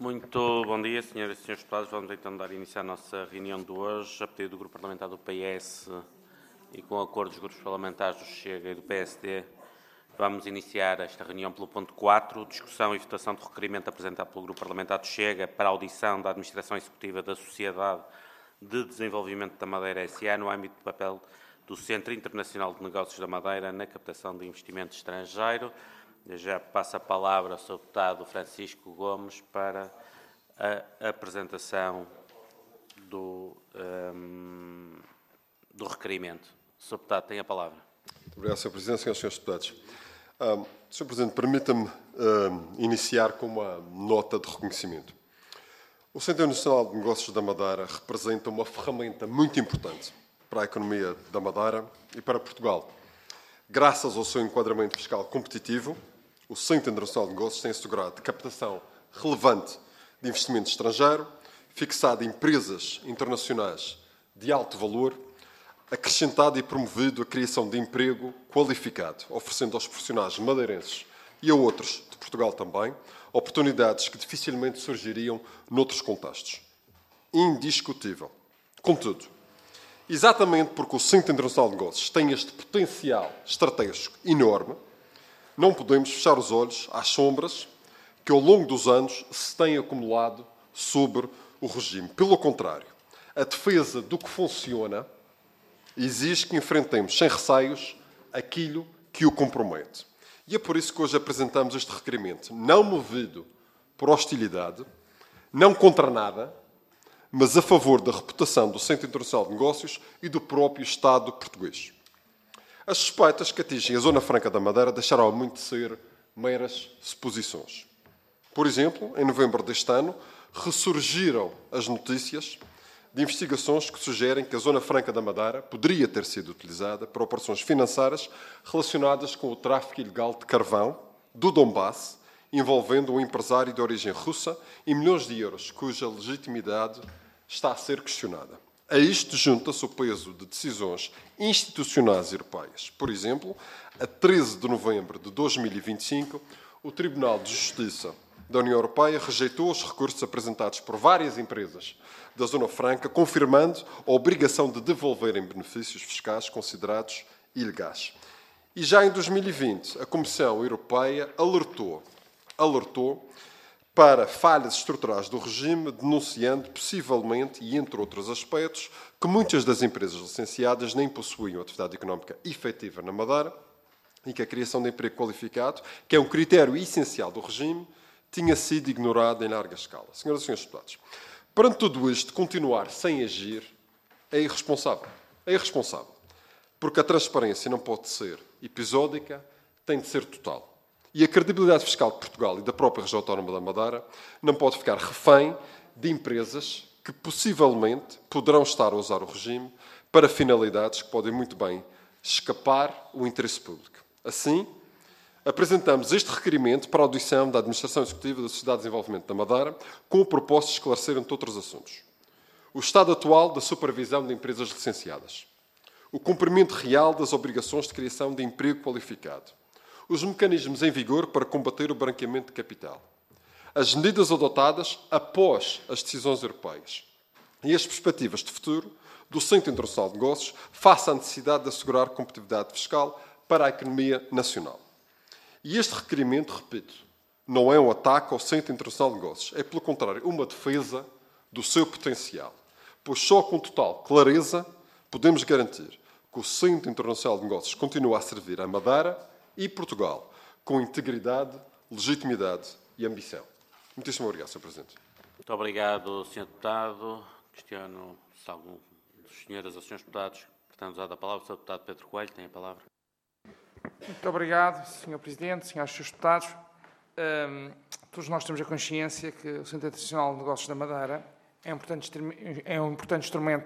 Muito bom dia, senhoras e senhores deputados. Vamos então dar início à nossa reunião de hoje, a pedido do Grupo Parlamentar do PS e com acordo dos grupos parlamentares do Chega e do PSD. Vamos iniciar esta reunião pelo ponto 4, discussão e votação de requerimento apresentado pelo Grupo Parlamentar do Chega para a audição da Administração Executiva da Sociedade de Desenvolvimento da Madeira S.A. no âmbito do papel do Centro Internacional de Negócios da Madeira na captação de investimento estrangeiro. Já passo a palavra ao Sr. Deputado Francisco Gomes para a apresentação do requerimento. Sr. Deputado, tem a palavra. Muito obrigado, Sr. Presidente, senhoras e senhores deputados. Sr. Presidente, permita-me iniciar com uma nota de reconhecimento. O Centro Internacional de Negócios da Madeira representa uma ferramenta muito importante para a economia da Madeira e para Portugal. Graças ao seu enquadramento fiscal competitivo, o Centro Internacional de Negócios tem assegurado captação relevante de investimento estrangeiro, fixado empresas internacionais de alto valor, acrescentado e promovido a criação de emprego qualificado, oferecendo aos profissionais madeirenses e a outros de Portugal também, oportunidades que dificilmente surgiriam noutros contextos. Indiscutível. Contudo, exatamente porque o Centro Internacional de Negócios tem este potencial estratégico enorme, não podemos fechar os olhos às sombras que ao longo dos anos se têm acumulado sobre o regime. Pelo contrário, a defesa do que funciona exige que enfrentemos sem receios aquilo que o compromete. E é por isso que hoje apresentamos este requerimento, não movido por hostilidade, não contra nada, mas a favor da reputação do Centro Internacional de Negócios e do próprio Estado português. As suspeitas que atingem a Zona Franca da Madeira deixaram muito de ser meras suposições. Por exemplo, em novembro deste ano, ressurgiram as notícias de investigações que sugerem que a Zona Franca da Madeira poderia ter sido utilizada para operações financeiras relacionadas com o tráfico ilegal de carvão do Donbass, envolvendo um empresário de origem russa e milhões de euros, cuja legitimidade está a ser questionada. A isto junta-se o peso de decisões institucionais europeias. Por exemplo, a 13 de novembro de 2025, o Tribunal de Justiça da União Europeia rejeitou os recursos apresentados por várias empresas da Zona Franca, confirmando a obrigação de devolverem benefícios fiscais considerados ilegais. E já em 2020, a Comissão Europeia alertou para falhas estruturais do regime, denunciando possivelmente, e entre outros aspectos, que muitas das empresas licenciadas nem possuíam atividade económica efetiva na Madeira e que a criação de emprego qualificado, que é um critério essencial do regime, tinha sido ignorada em larga escala. Senhoras e senhores deputados, perante tudo isto, continuar sem agir é irresponsável. É irresponsável. Porque a transparência não pode ser episódica, tem de ser total. E a credibilidade fiscal de Portugal e da própria região autónoma da Madeira não pode ficar refém de empresas que possivelmente poderão estar a usar o regime para finalidades que podem muito bem escapar o interesse público. Assim, apresentamos este requerimento para a audição da Administração Executiva da Sociedade de Desenvolvimento da Madeira com o propósito de esclarecer, entre outros assuntos, o estado atual da supervisão de empresas licenciadas, o cumprimento real das obrigações de criação de emprego qualificado, os mecanismos em vigor para combater o branqueamento de capital, as medidas adotadas após as decisões europeias e as perspectivas de futuro do Centro Internacional de Negócios face à necessidade de assegurar competitividade fiscal para a economia nacional. E este requerimento, repito, não é um ataque ao Centro Internacional de Negócios, é, pelo contrário, uma defesa do seu potencial, pois só com total clareza podemos garantir que o Centro Internacional de Negócios continua a servir a Madeira e Portugal, com integridade, legitimidade e ambição. Muitíssimo obrigado, Sr. Presidente. Muito obrigado, Sr. Deputado. Questiono se algum dos senhoras ou senhores deputados pretende usar a palavra. O Sr. Deputado Pedro Coelho tem a palavra. Muito obrigado, Sr. Presidente, senhores e senhores deputados. Todos nós temos a consciência que o Centro Internacional de Negócios da Madeira é um importante instrumento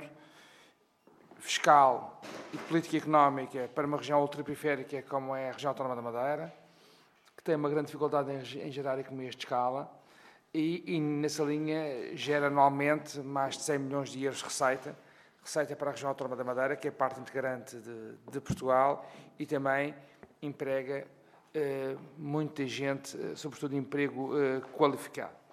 fiscal e de política económica para uma região ultraperiférica como é a região autónoma da Madeira, que tem uma grande dificuldade em gerar economias de escala e nessa linha gera anualmente mais de 100 milhões de euros de receita para a região autónoma da Madeira, que é parte integrante de Portugal e também emprega muita gente, sobretudo emprego qualificado.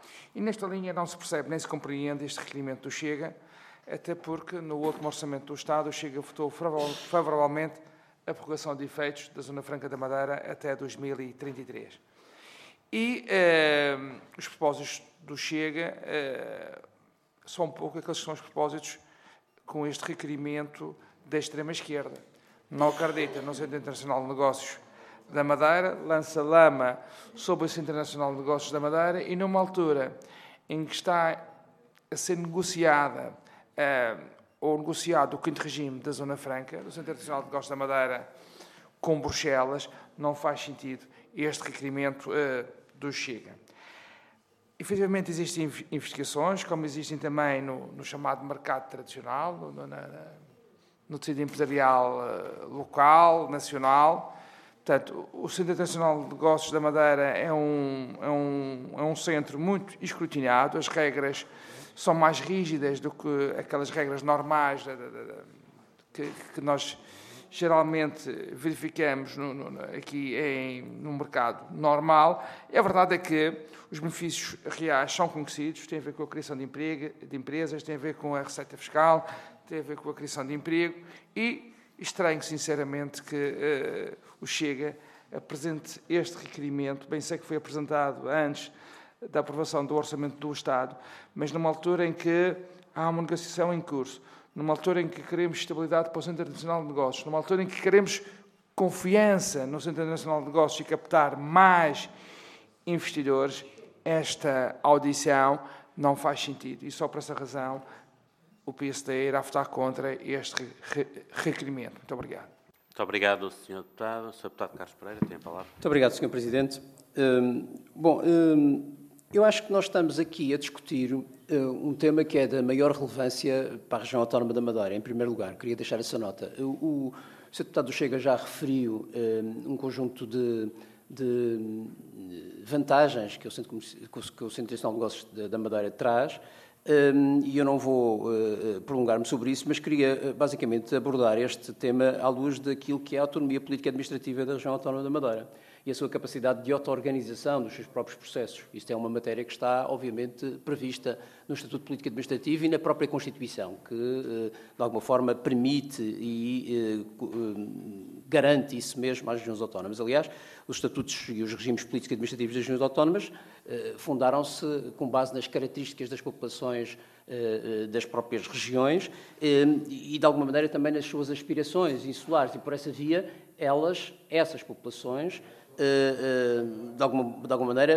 E nesta linha não se percebe nem se compreende este requerimento do Chega, até porque no último Orçamento do Estado o Chega votou favoravelmente a prorrogação de efeitos da Zona Franca da Madeira até 2033. E os propósitos do Chega são um pouco aqueles que são os propósitos com este requerimento da extrema-esquerda. Não acredita no Centro Internacional de Negócios da Madeira, lança lama sobre o Centro Internacional de Negócios da Madeira e numa altura em que está a ser negociada ou negociado o quinto regime da Zona Franca, do Centro Internacional de Negócios da Madeira, com Bruxelas, não faz sentido este requerimento do Chega. Efetivamente existem investigações, como existem também no chamado mercado tradicional, no tecido empresarial local, nacional. Portanto, o Centro Internacional de Negócios da Madeira é um centro muito escrutinado, as regras são mais rígidas do que aquelas regras normais que nós geralmente verificamos aqui no mercado normal. A verdade é que os benefícios reais são conhecidos, têm a ver com a criação de empresas, têm a ver com a receita fiscal, têm a ver com a criação de emprego e estranho, sinceramente, que o Chega apresente este requerimento. Bem sei que foi apresentado antes da aprovação do Orçamento do Estado, mas numa altura em que há uma negociação em curso, numa altura em que queremos estabilidade para o Centro Internacional de Negócios, numa altura em que queremos confiança no Centro Internacional de Negócios e captar mais investidores, esta audição não faz sentido. E só por essa razão o PSD irá votar contra este requerimento. Muito obrigado. Muito obrigado, Sr. Deputado. O Sr. Deputado Carlos Pereira tem a palavra. Muito obrigado, Sr. Presidente. Eu acho que nós estamos aqui a discutir um tema que é da maior relevância para a região autónoma da Madeira, em primeiro lugar. Queria deixar essa nota. O Sr. Deputado do Chega já referiu um conjunto de vantagens que o Centro Internacional de Negócios da Madeira traz, e eu não vou prolongar-me sobre isso, mas queria basicamente abordar este tema à luz daquilo que é a autonomia política e administrativa da região autónoma da Madeira e a sua capacidade de auto-organização dos seus próprios processos. Isto é uma matéria que está, obviamente, prevista no Estatuto Político e Administrativo e na própria Constituição, que, de alguma forma, permite e garante isso mesmo às regiões autónomas. Aliás, os estatutos e os regimes políticos e administrativos das regiões autónomas fundaram-se com base nas características das populações das próprias regiões e, de alguma maneira, também nas suas aspirações insulares. E, por essa via, essas populações, de alguma maneira,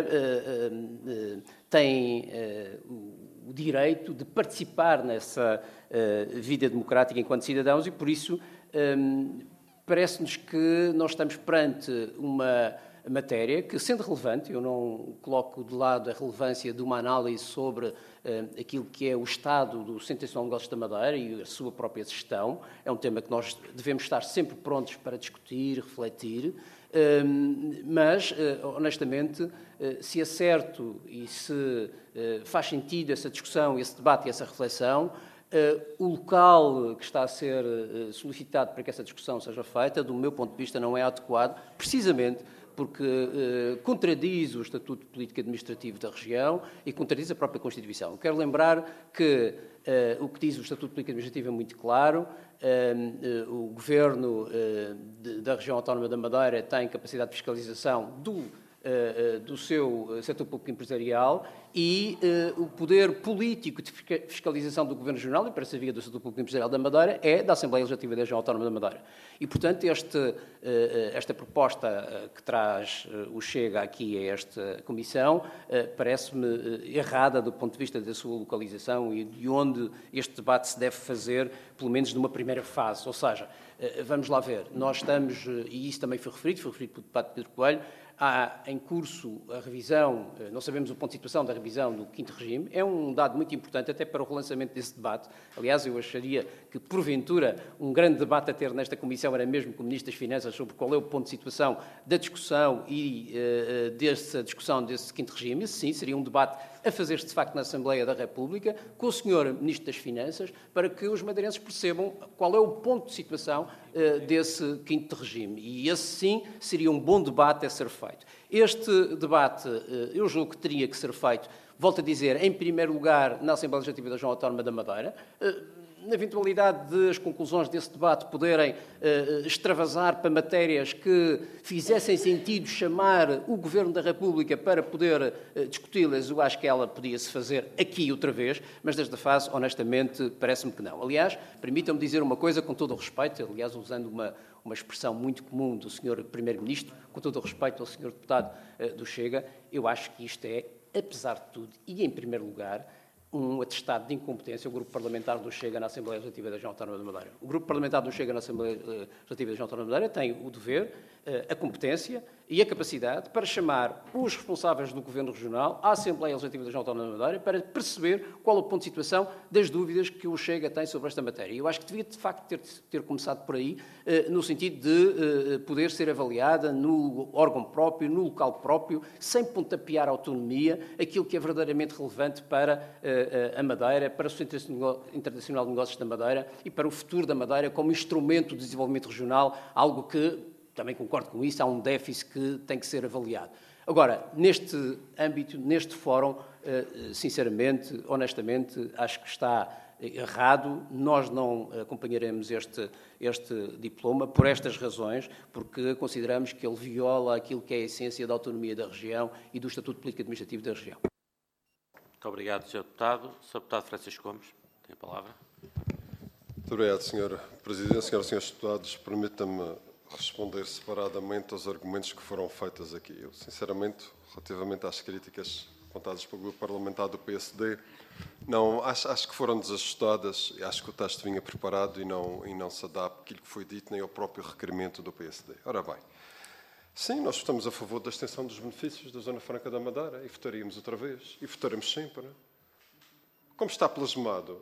têm o direito de participar nessa vida democrática enquanto cidadãos e, por isso, parece-nos que nós estamos perante uma matéria que, sendo relevante, eu não coloco de lado a relevância de uma análise sobre aquilo que é o estado do Centro Internacional de Negócios da Madeira e a sua própria gestão. É um tema que nós devemos estar sempre prontos para discutir, refletir, mas, honestamente, se é certo e se faz sentido essa discussão, esse debate e essa reflexão, o local que está a ser solicitado para que essa discussão seja feita, do meu ponto de vista, não é adequado, precisamente porque contradiz o Estatuto Político e Administrativo da região e contradiz a própria Constituição. Eu quero lembrar que o que diz o Estatuto Político e Administrativo é muito claro. O Governo da região autónoma da Madeira tem capacidade de fiscalização do seu setor público empresarial e o poder político de fiscalização do Governo Regional e para essa via do setor público empresarial da Madeira é da Assembleia Legislativa da Região Autónoma da Madeira. E, portanto, esta proposta que traz o Chega aqui a esta Comissão parece-me errada do ponto de vista da sua localização e de onde este debate se deve fazer, pelo menos numa primeira fase. Ou seja, vamos lá ver, nós estamos, e isso também foi referido pelo deputado Pedro Coelho, há em curso a revisão, não sabemos o ponto de situação da revisão do quinto regime, é um dado muito importante até para o relançamento desse debate. Aliás, eu acharia que, porventura, um grande debate a ter nesta Comissão era mesmo com o Ministro das Finanças sobre qual é o ponto de situação da discussão e dessa discussão desse quinto regime. Esse sim seria um debate a fazer-se de facto na Assembleia da República, com o Sr. Ministro das Finanças, para que os madeirenses percebam qual é o ponto de situação desse quinto regime. E esse, sim, seria um bom debate a ser feito. Este debate, eu julgo que teria que ser feito, volto a dizer, em primeiro lugar, na Assembleia Legislativa da Região Autónoma da Madeira, na eventualidade de as conclusões desse debate poderem extravasar para matérias que fizessem sentido chamar o Governo da República para poder discuti-las, eu acho que ela podia-se fazer aqui outra vez, mas desta fase, honestamente, parece-me que não. Aliás, permitam-me dizer uma coisa com todo o respeito, aliás, usando uma expressão muito comum do Sr. Primeiro-Ministro, com todo o respeito ao Sr. Deputado do Chega, eu acho que isto é, apesar de tudo, e em primeiro lugar, um atestado de incompetência. O Grupo Parlamentar do Chega na Assembleia Legislativa da Região Autónoma da Madeira. O Grupo Parlamentar do Chega na Assembleia Legislativa da Região Autónoma da Madeira tem o dever, a competência e a capacidade para chamar os responsáveis do Governo Regional à Assembleia Legislativa da Região Autónoma da Madeira para perceber qual é o ponto de situação das dúvidas que o Chega tem sobre esta matéria. E eu acho que devia, de facto, ter começado por aí, no sentido de poder ser avaliada no órgão próprio, no local próprio, sem pontapear a autonomia, aquilo que é verdadeiramente relevante para a Madeira, para o Centro Internacional de Negócios da Madeira e para o futuro da Madeira como instrumento de desenvolvimento regional, algo que, também concordo com isso, há um déficit que tem que ser avaliado. Agora, neste âmbito, neste fórum, sinceramente, honestamente, acho que está errado. Nós não acompanharemos este diploma por estas razões, porque consideramos que ele viola aquilo que é a essência da autonomia da região e do Estatuto Político Administrativo da região. Muito obrigado, Sr. Deputado. Sr. Deputado Francisco Gomes, tem a palavra. Muito obrigado, Sr. Presidente. Senhoras e Srs. Deputados, permita-me responder separadamente aos argumentos que foram feitos aqui. Eu, sinceramente, relativamente às críticas apontadas pelo Grupo Parlamentar do PSD, não, acho que foram desajustadas. Acho que o texto vinha preparado e não se adapta àquilo que foi dito nem ao próprio requerimento do PSD. Ora bem, sim, nós votamos a favor da extensão dos benefícios da Zona Franca da Madeira e votaríamos outra vez. E votaremos sempre. Como está plasmado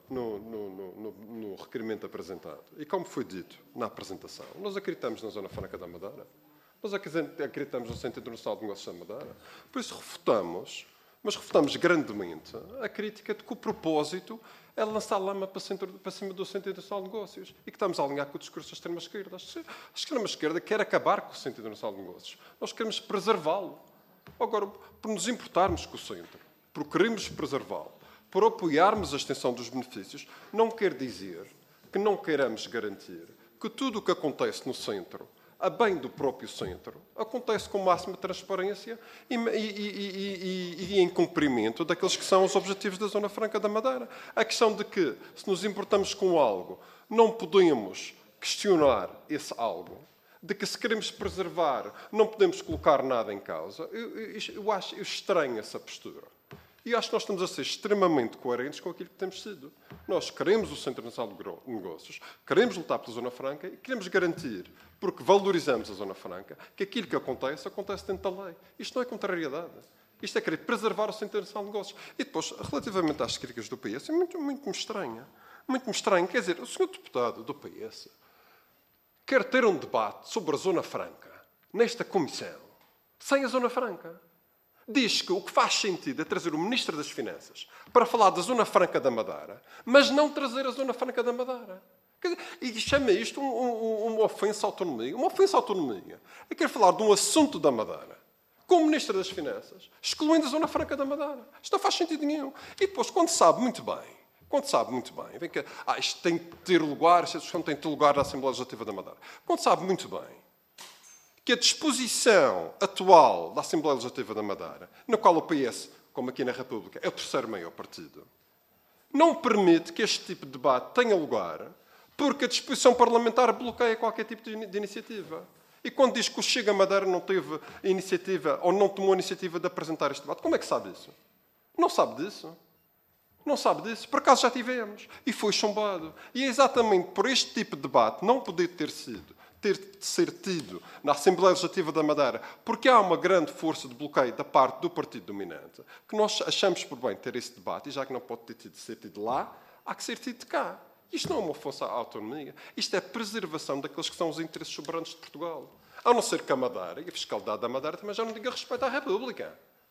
no requerimento apresentado e como foi dito na apresentação, nós acreditamos na Zona Franca da Madeira, nós acreditamos no Centro Internacional de Negócios da Madeira, por isso refutamos, mas refutamos grandemente a crítica de que o propósito é lançar lama para cima do Centro Internacional de Negócios e que estamos a alinhar com o discurso da extrema-esquerda. A extrema-esquerda quer acabar com o Centro Internacional de Negócios. Nós queremos preservá-lo. Agora, por nos importarmos com o centro, por queremos preservá-lo, por apoiarmos a extensão dos benefícios, não quer dizer que não queiramos garantir que tudo o que acontece no centro, a bem do próprio centro, acontece com máxima transparência e em cumprimento daqueles que são os objetivos da Zona Franca da Madeira. A questão de que, se nos importamos com algo, não podemos questionar esse algo, de que se queremos preservar, não podemos colocar nada em causa, eu estranho essa postura. E acho que nós estamos a ser extremamente coerentes com aquilo que temos sido. Nós queremos o Centro Internacional de Negócios, queremos lutar pela Zona Franca e queremos garantir, porque valorizamos a Zona Franca, que aquilo que acontece dentro da lei. Isto não é contrariedade. Isto é querer preservar o Centro Internacional de Negócios. E depois, relativamente às críticas do PS, é muito me estranha. Muito me estranha. Quer dizer, o Sr. Deputado do PS quer ter um debate sobre a Zona Franca nesta comissão, sem a Zona Franca. Diz que o que faz sentido é trazer o Ministro das Finanças para falar da Zona Franca da Madeira, mas não trazer a Zona Franca da Madeira. E chama isto uma ofensa à autonomia. Uma ofensa à autonomia é querer falar de um assunto da Madeira com o Ministro das Finanças, excluindo a Zona Franca da Madeira. Isto não faz sentido nenhum. E depois, quando sabe muito bem, vem que isto tem que ter lugar, esta discussão tem que ter lugar na Assembleia Legislativa da Madeira. Quando sabe muito bem que a disposição atual da Assembleia Legislativa da Madeira, na qual o PS, como aqui na República, é o terceiro maior partido, não permite que este tipo de debate tenha lugar porque a disposição parlamentar bloqueia qualquer tipo de iniciativa. E quando diz que o Chega Madeira não teve iniciativa ou não tomou a iniciativa de apresentar este debate, como é que sabe isso? Não sabe disso. Não sabe disso. Por acaso já tivemos. E foi chumbado. E é exatamente por este tipo de debate não poder ter de ser tido na Assembleia Legislativa da Madeira, porque há uma grande força de bloqueio da parte do partido dominante, que nós achamos por bem ter esse debate, e já que não pode ser tido lá, há que ser tido de cá. Isto não é uma ofensa à autonomia, isto é preservação daqueles que são os interesses soberanos de Portugal. A não ser que a Madeira, e a fiscalidade da Madeira também já não diga respeito à República.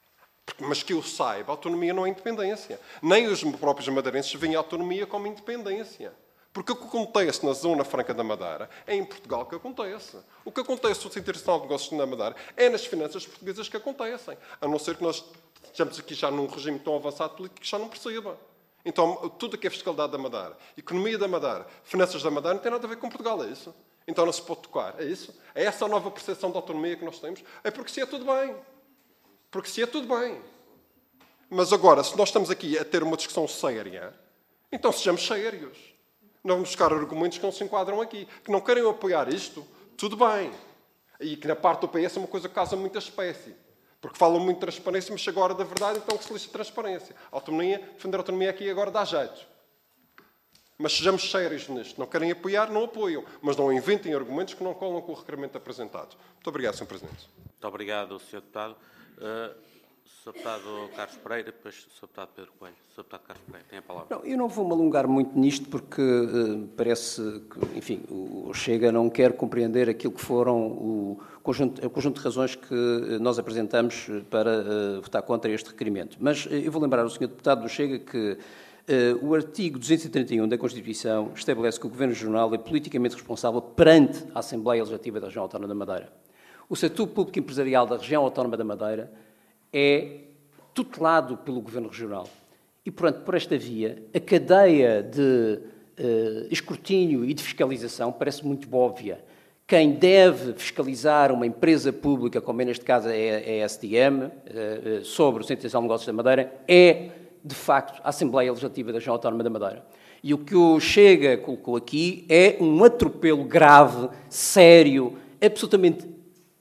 Mas que eu saiba, a autonomia não é independência. Nem os próprios madeirenses veem a autonomia como independência. Porque o que acontece na Zona Franca da Madeira é em Portugal que acontece. O que acontece no Centro Internacional de Negócios da Madeira é nas finanças portuguesas que acontecem. A não ser que nós estejamos aqui já num regime tão avançado político que já não perceba. Então, tudo o que é fiscalidade da Madeira, economia da Madeira, finanças da Madeira, não tem nada a ver com Portugal, é isso? Então não se pode tocar, é isso? É essa a nova percepção de autonomia que nós temos? É porque se é tudo bem. Porque se é tudo bem. Mas agora, se nós estamos aqui a ter uma discussão séria, então sejamos sérios. Não vamos buscar argumentos que não se enquadram aqui. Que não querem apoiar isto, tudo bem. E que na parte do PS é uma coisa que causa muita espécie. Porque falam muito de transparência, mas chega a hora da verdade, então que se lixe a transparência. A autonomia, defender a autonomia aqui agora dá jeito. Mas sejamos sérios nisto. Não querem apoiar, não apoiam. Mas não inventem argumentos que não colam com o requerimento apresentado. Muito obrigado, Sr. Presidente. Muito obrigado, Sr. Deputado. Sr. Deputado Carlos Pereira, depois Sr. Deputado Pedro Coelho. Sr. Deputado Carlos Pereira, tem a palavra. Não, eu não vou me alongar muito nisto porque parece que, enfim, o Chega não quer compreender aquilo que foram o conjunto de razões que nós apresentamos para votar contra este requerimento. Mas eu vou lembrar ao Sr. Deputado do Chega que o artigo 231 da Constituição estabelece que o Governo Regional é politicamente responsável perante a Assembleia Legislativa da Região Autónoma da Madeira. O setor público empresarial da Região Autónoma da Madeira é tutelado pelo Governo Regional. E, portanto, por esta via, a cadeia de escrutínio e de fiscalização parece muito óbvia. Quem deve fiscalizar uma empresa pública, como é neste caso a SDM, sobre o Centro Internacional de Negócios da Madeira, é, de facto, a Assembleia Legislativa da Região Autónoma da Madeira. E o que o Chega colocou aqui é um atropelo grave, sério, absolutamente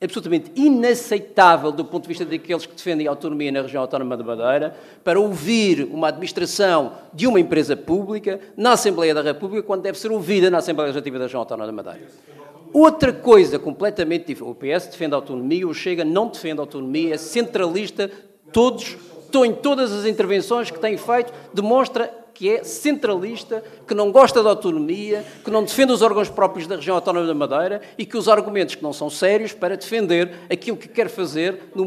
inaceitável do ponto de vista daqueles que defendem a autonomia na região autónoma da Madeira, para ouvir uma administração de uma empresa pública na Assembleia da República, quando deve ser ouvida na Assembleia Legislativa da região autónoma da Madeira. Outra coisa completamente diferente. O PS defende a autonomia, o Chega não defende a autonomia, é centralista, em todas as intervenções que tem feito, demonstra que é centralista, que não gosta da autonomia, que não defende os órgãos próprios da região autónoma da Madeira e que os argumentos que não são sérios para defender aquilo que quer fazer no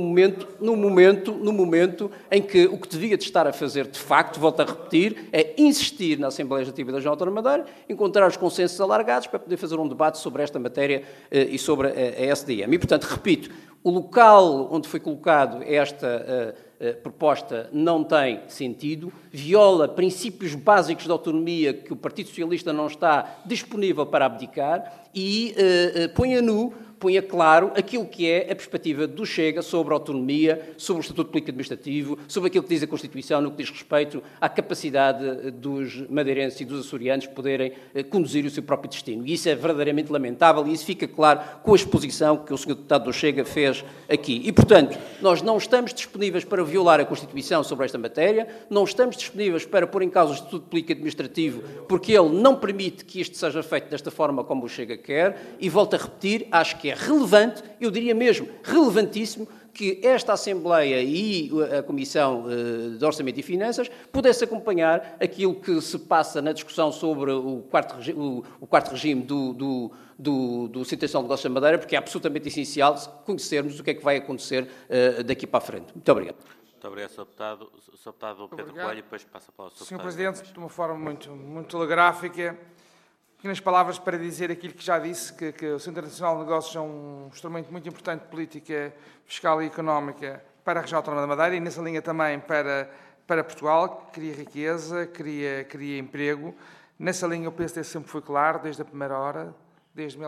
momento em que o que devia de estar a fazer, de facto, volto a repetir, é insistir na Assembleia Legislativa da região autónoma da Madeira, encontrar os consensos alargados para poder fazer um debate sobre esta matéria e sobre a SDM. E, portanto, repito, o local onde foi colocado esta proposta não tem sentido, viola princípios básicos da autonomia que o Partido Socialista não está disponível para abdicar e põe a claro aquilo que é a perspectiva do Chega sobre a autonomia, sobre o Estatuto Político Administrativo, sobre aquilo que diz a Constituição no que diz respeito à capacidade dos madeirenses e dos açorianos poderem conduzir o seu próprio destino. E isso é verdadeiramente lamentável e isso fica claro com a exposição que o Sr. Deputado do Chega fez aqui. E, portanto, nós não estamos disponíveis para violar a Constituição sobre esta matéria, não estamos disponíveis para pôr em causa o Estatuto Político Administrativo, porque ele não permite que isto seja feito desta forma como o Chega quer, e volto a repetir, acho que é relevante, eu diria mesmo relevantíssimo, que esta Assembleia e a Comissão de Orçamento e Finanças pudesse acompanhar aquilo que se passa na discussão sobre o quarto regime do Centro Internacional de Negócios da Madeira, porque é absolutamente essencial conhecermos o que é que vai acontecer daqui para a frente. Muito obrigado. Muito obrigado, Sr. Deputado. Sr. Deputado Pedro Coelho, depois passa a palavra ao Sr. Sr. Deputado. Presidente, de uma forma muito telegráfica, pequenas palavras para dizer aquilo que já disse, que o Centro Internacional de Negócios é um instrumento muito importante de política fiscal e económica para a região autónoma da Madeira e nessa linha também para Portugal, que cria riqueza, cria emprego. Nessa linha o PSD sempre foi claro, desde a primeira hora, desde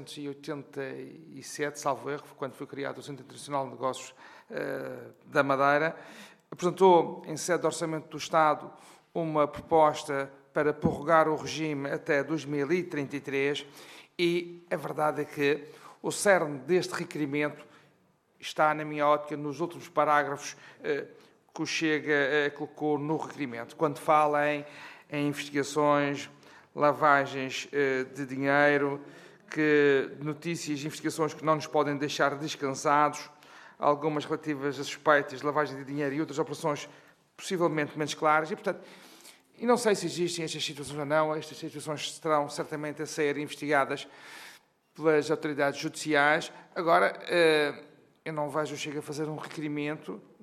1987, salvo erro, quando foi criado o Centro Internacional de Negócios da Madeira. Apresentou, em sede de Orçamento do Estado, uma proposta para prorrogar o regime até 2033 e a verdade é que o cerne deste requerimento está, na minha ótica, nos últimos parágrafos que o Chega colocou no requerimento, quando fala em investigações, lavagens de dinheiro, notícias e investigações que não nos podem deixar descansados, algumas relativas a suspeitas de lavagem de dinheiro e outras operações possivelmente menos claras e, portanto, e não sei se existem estas situações ou não, estas situações terão certamente a ser investigadas pelas autoridades judiciais. Agora, eu não vejo o Chega a fazer um requerimento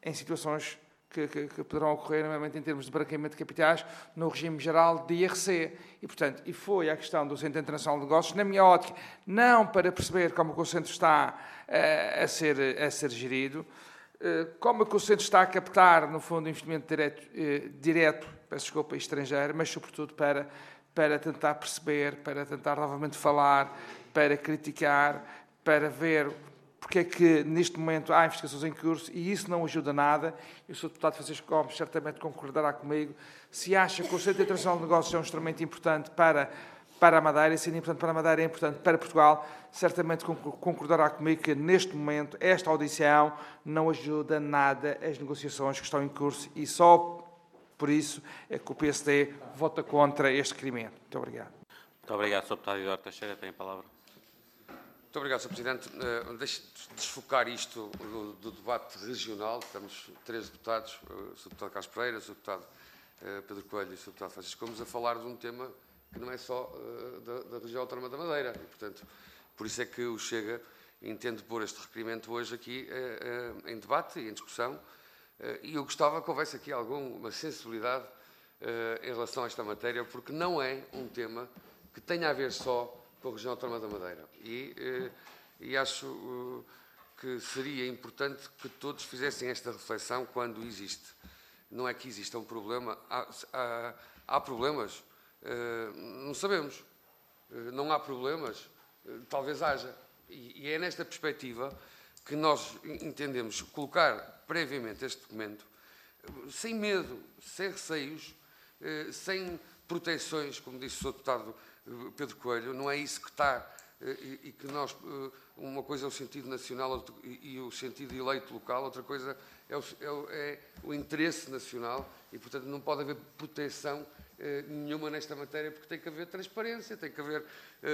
em situações que poderão ocorrer, nomeadamente em termos de branqueamento de capitais, no regime geral de IRC. E, portanto, foi a questão do Centro Internacional de Negócios, na minha ótica, não para perceber como o Centro está a ser gerido, como que o Centro está a captar, no fundo, investimento direto, peço desculpa, estrangeiro, mas, sobretudo, para tentar perceber, para tentar novamente falar, para criticar, para ver porque é que, neste momento, há investigações em curso e isso não ajuda nada. E o Sr. Deputado Francisco Gomes certamente concordará comigo. Se acha que o Centro Internacional de Negócios é um instrumento importante para a Madeira, e sendo importante para a Madeira, é importante para Portugal, certamente concordará comigo que, neste momento, esta audição não ajuda nada as negociações que estão em curso e só por isso é que o PSD vota contra este requerimento. Muito obrigado. Muito obrigado, Sr. Deputado Eduardo Teixeira. Tem a palavra. Muito obrigado, Sr. Presidente. Deixe desfocar isto do debate regional. Temos 3 deputados, o Sr. Deputado Carlos Pereira, o Sr. Deputado Pedro Coelho e o Sr. Deputado Francisco Gomes, a falar de um tema que não é só da região autónoma da Madeira. E, portanto, por isso é que o Chega entende pôr este requerimento hoje aqui em debate e em discussão. E eu gostava que houvesse aqui alguma sensibilidade em relação a esta matéria, porque não é um tema que tenha a ver só com a região autónoma da Madeira. E acho que seria importante que todos fizessem esta reflexão quando existe. Não é que exista um problema, há problemas, não sabemos. Não há problemas, talvez haja. E é nesta perspectiva que nós entendemos colocar previamente este documento, sem medo, sem receios, sem proteções, como disse o Sr. Deputado Pedro Coelho, não é isso que está, e que nós, uma coisa é o sentido nacional e o sentido eleito local, outra coisa é o interesse nacional e, portanto, não pode haver proteção nenhuma nesta matéria, porque tem que haver transparência, tem que haver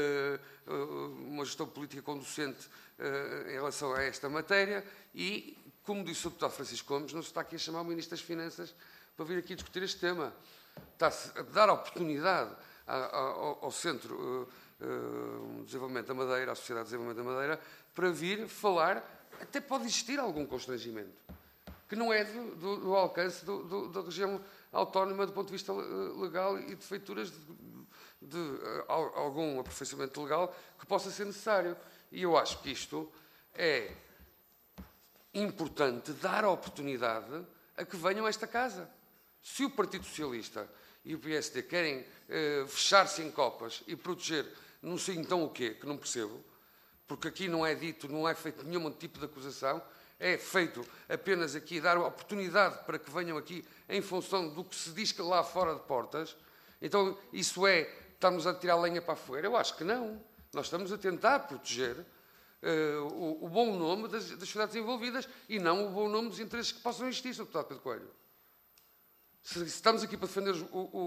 uma gestão política conducente em relação a esta matéria e, como disse o deputado Francisco Gomes, não se está aqui a chamar o Ministro das Finanças para vir aqui discutir este tema. Está-se a dar oportunidade ao Centro de Desenvolvimento da Madeira, à Sociedade de Desenvolvimento da Madeira, para vir falar, até pode existir algum constrangimento, que não é do alcance da região autónoma do ponto de vista legal e de feituras de algum aperfeiçoamento legal que possa ser necessário. E eu acho que isto é importante dar a oportunidade a que venham a esta casa. Se o Partido Socialista e o PSD querem fechar-se em copas e proteger não sei então o quê, que não percebo, porque aqui não é dito, não é feito nenhum tipo de acusação, é feito apenas aqui dar a oportunidade para que venham aqui em função do que se diz que lá fora de portas. Então, isso é, estamos a tirar lenha para a fogueira? Eu acho que não. Nós estamos a tentar proteger o bom nome das sociedades envolvidas e não o bom nome dos interesses que possam existir, Sr. Deputado Pedro Coelho. Se estamos aqui para defender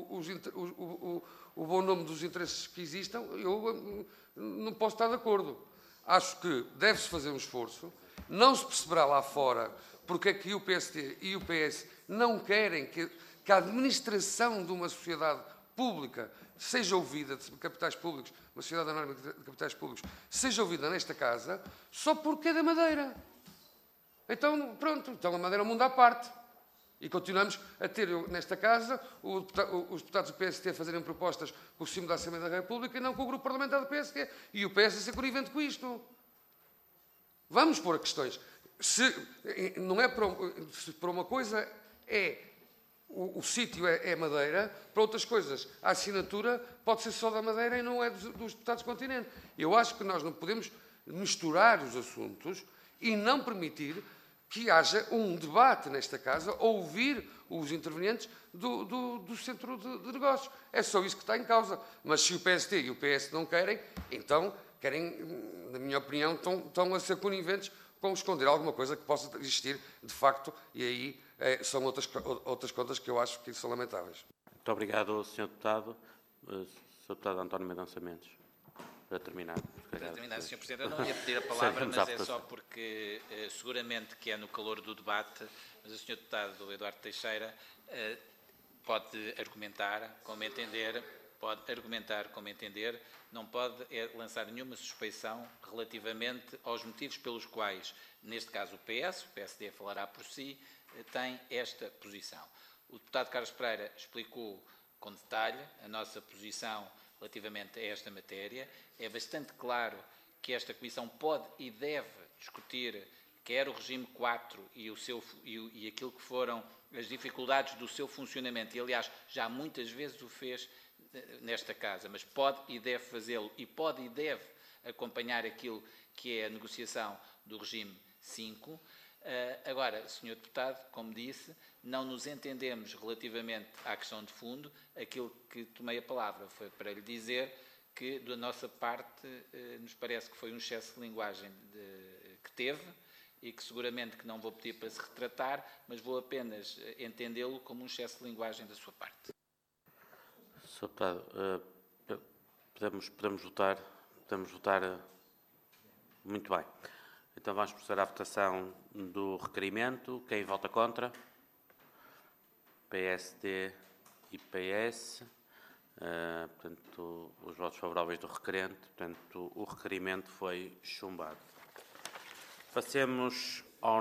o bom nome dos interesses que existam, eu não posso estar de acordo. Acho que deve-se fazer um esforço. Não se perceberá lá fora porque é que o PSD e o PS não querem que a administração de uma sociedade pública seja ouvida, de capitais públicos, uma sociedade anónima de capitais públicos, seja ouvida nesta casa, só porque é da Madeira. Então, pronto, então a Madeira é um mundo à parte. E continuamos a ter nesta casa os deputados do PSD a fazerem propostas com o símbolo da Assembleia da República e não com o grupo parlamentar do PSD. E o PS a ser conivente com isto. Vamos pôr questões. Não é para uma coisa o sítio é Madeira, para outras coisas a assinatura pode ser só da Madeira e não é dos deputados do continente. Eu acho que nós não podemos misturar os assuntos e não permitir que haja um debate nesta casa, ouvir os intervenientes do Centro de Negócios. É só isso que está em causa. Mas se o PSD e o PS não querem, então querem, na minha opinião, estão a ser coniventes com esconder alguma coisa que possa existir de facto, e aí são outras contas que eu acho que são lamentáveis. Muito obrigado, Sr. Deputado. Sr. Deputado António Mendonça Mendes. Para terminar. Para terminar, Sr. Presidente, eu não ia pedir a palavra, mas é só porque seguramente que é no calor do debate, mas o Sr. Deputado Eduardo Teixeira pode argumentar como entender, não pode lançar nenhuma suspeição relativamente aos motivos pelos quais, neste caso o PSD falará por si, tem esta posição. O deputado Carlos Pereira explicou com detalhe a nossa posição relativamente a esta matéria. É bastante claro que esta Comissão pode e deve discutir quer o regime 4 e aquilo que foram as dificuldades do seu funcionamento, e aliás já muitas vezes o fez nesta Casa, mas pode e deve fazê-lo, e pode e deve acompanhar aquilo que é a negociação do regime 5. Agora, Sr. Deputado, como disse, não nos entendemos relativamente à questão de fundo. Aquilo que tomei a palavra foi para lhe dizer que, da nossa parte, nos parece que foi um excesso de linguagem que teve e que seguramente que não vou pedir para se retratar, mas vou apenas entendê-lo como um excesso de linguagem da sua parte. Sr. Deputado, podemos votar? Podemos votar muito bem. Então vamos proceder à votação do requerimento. Quem vota contra? PSD e PS. Portanto, os votos favoráveis do requerente. Portanto, o requerimento foi chumbado. Passemos ao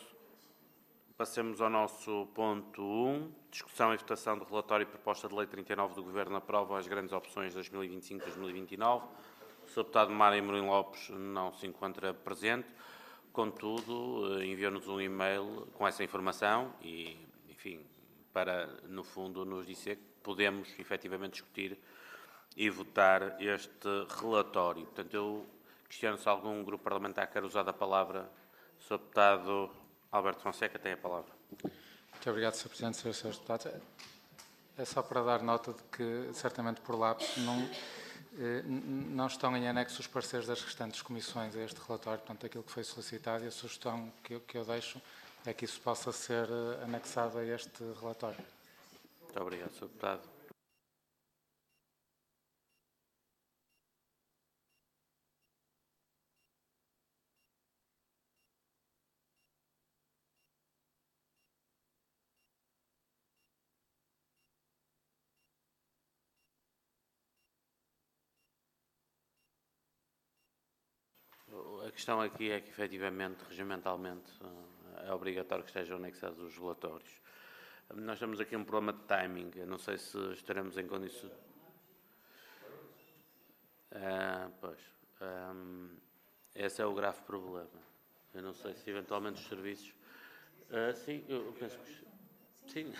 nosso ponto 1. Discussão e votação do relatório e proposta de lei 39 do Governo aprova as grandes opções 2025-2029. O Sr. Deputado Mário Amorim Lopes não se encontra presente, contudo, enviou-nos um e-mail com essa informação e, enfim, para, no fundo, nos dizer que podemos, efetivamente, discutir e votar este relatório. Portanto, eu questiono se algum grupo parlamentar quer usar a palavra. O Sr. Deputado Alberto Fonseca tem a palavra. Muito obrigado, Sr. Presidente, Srs. Deputados. É só para dar nota de que, certamente por lapso, não estão em anexo os pareceres das restantes comissões a este relatório, portanto, aquilo que foi solicitado, e a sugestão que eu deixo é que isso possa ser anexado a este relatório. Muito obrigado, Sr. Deputado. A questão aqui é que, efetivamente, regimentalmente, é obrigatório que estejam anexados os relatórios. Nós temos aqui um problema de timing. Eu não sei se estaremos em condições... esse é o grave problema. Eu não sei se, eventualmente, os serviços... sim, eu penso que... Sim.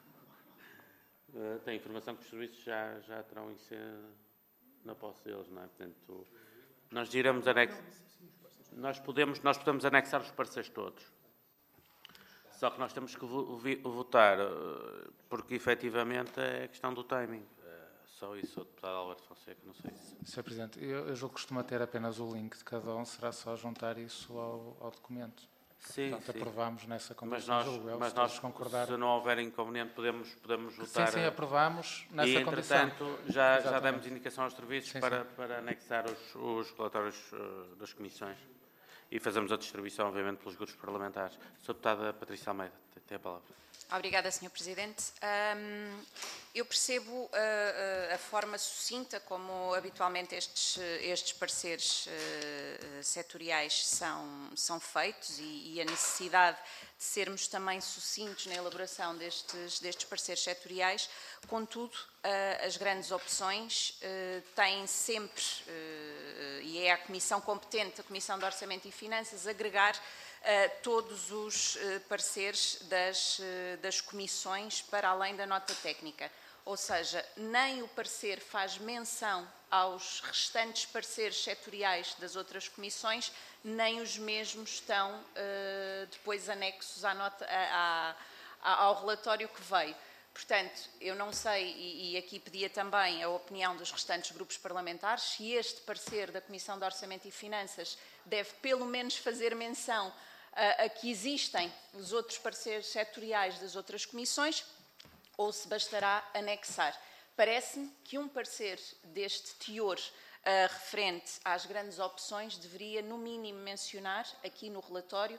Tenho informação que os serviços já terão isso na posse deles, não é? Portanto... Nós diremos nós podemos anexar os pareceres todos. Só que nós temos que votar, porque efetivamente é a questão do timing. Só isso, o deputado Alberto Fonseca, não sei se... Sr. Presidente, eu julgo que costuma ter apenas o link de cada um, será só juntar isso ao documento. Sim, portanto, sim. Aprovamos nessa condição, julgo eu. Mas nós, se não houver inconveniente, podemos votar... Sim, aprovamos nessa condição. E, entretanto, já demos indicação aos serviços para anexar os relatórios das comissões e fazemos a distribuição, obviamente, pelos grupos parlamentares. Sra. Deputada Patrícia Almeida, tem a palavra. Obrigada, Sr. Presidente. Eu percebo a forma sucinta como habitualmente estes pareceres setoriais são feitos e a necessidade de sermos também sucintos na elaboração destes pareceres setoriais. Contudo, as grandes opções têm sempre, e é a Comissão competente, a Comissão de Orçamento e Finanças, agregar todos os pareceres das comissões para além da nota técnica. Ou seja, nem o parecer faz menção aos restantes pareceres setoriais das outras comissões, nem os mesmos estão depois anexos ao relatório que veio. Portanto, eu não sei, e aqui pedia também a opinião dos restantes grupos parlamentares, se este parecer da Comissão de Orçamento e Finanças deve pelo menos fazer menção a que existem os outros pareceres setoriais das outras comissões, ou se bastará anexar. Parece-me que um parecer deste teor referente às grandes opções deveria, no mínimo, mencionar aqui no relatório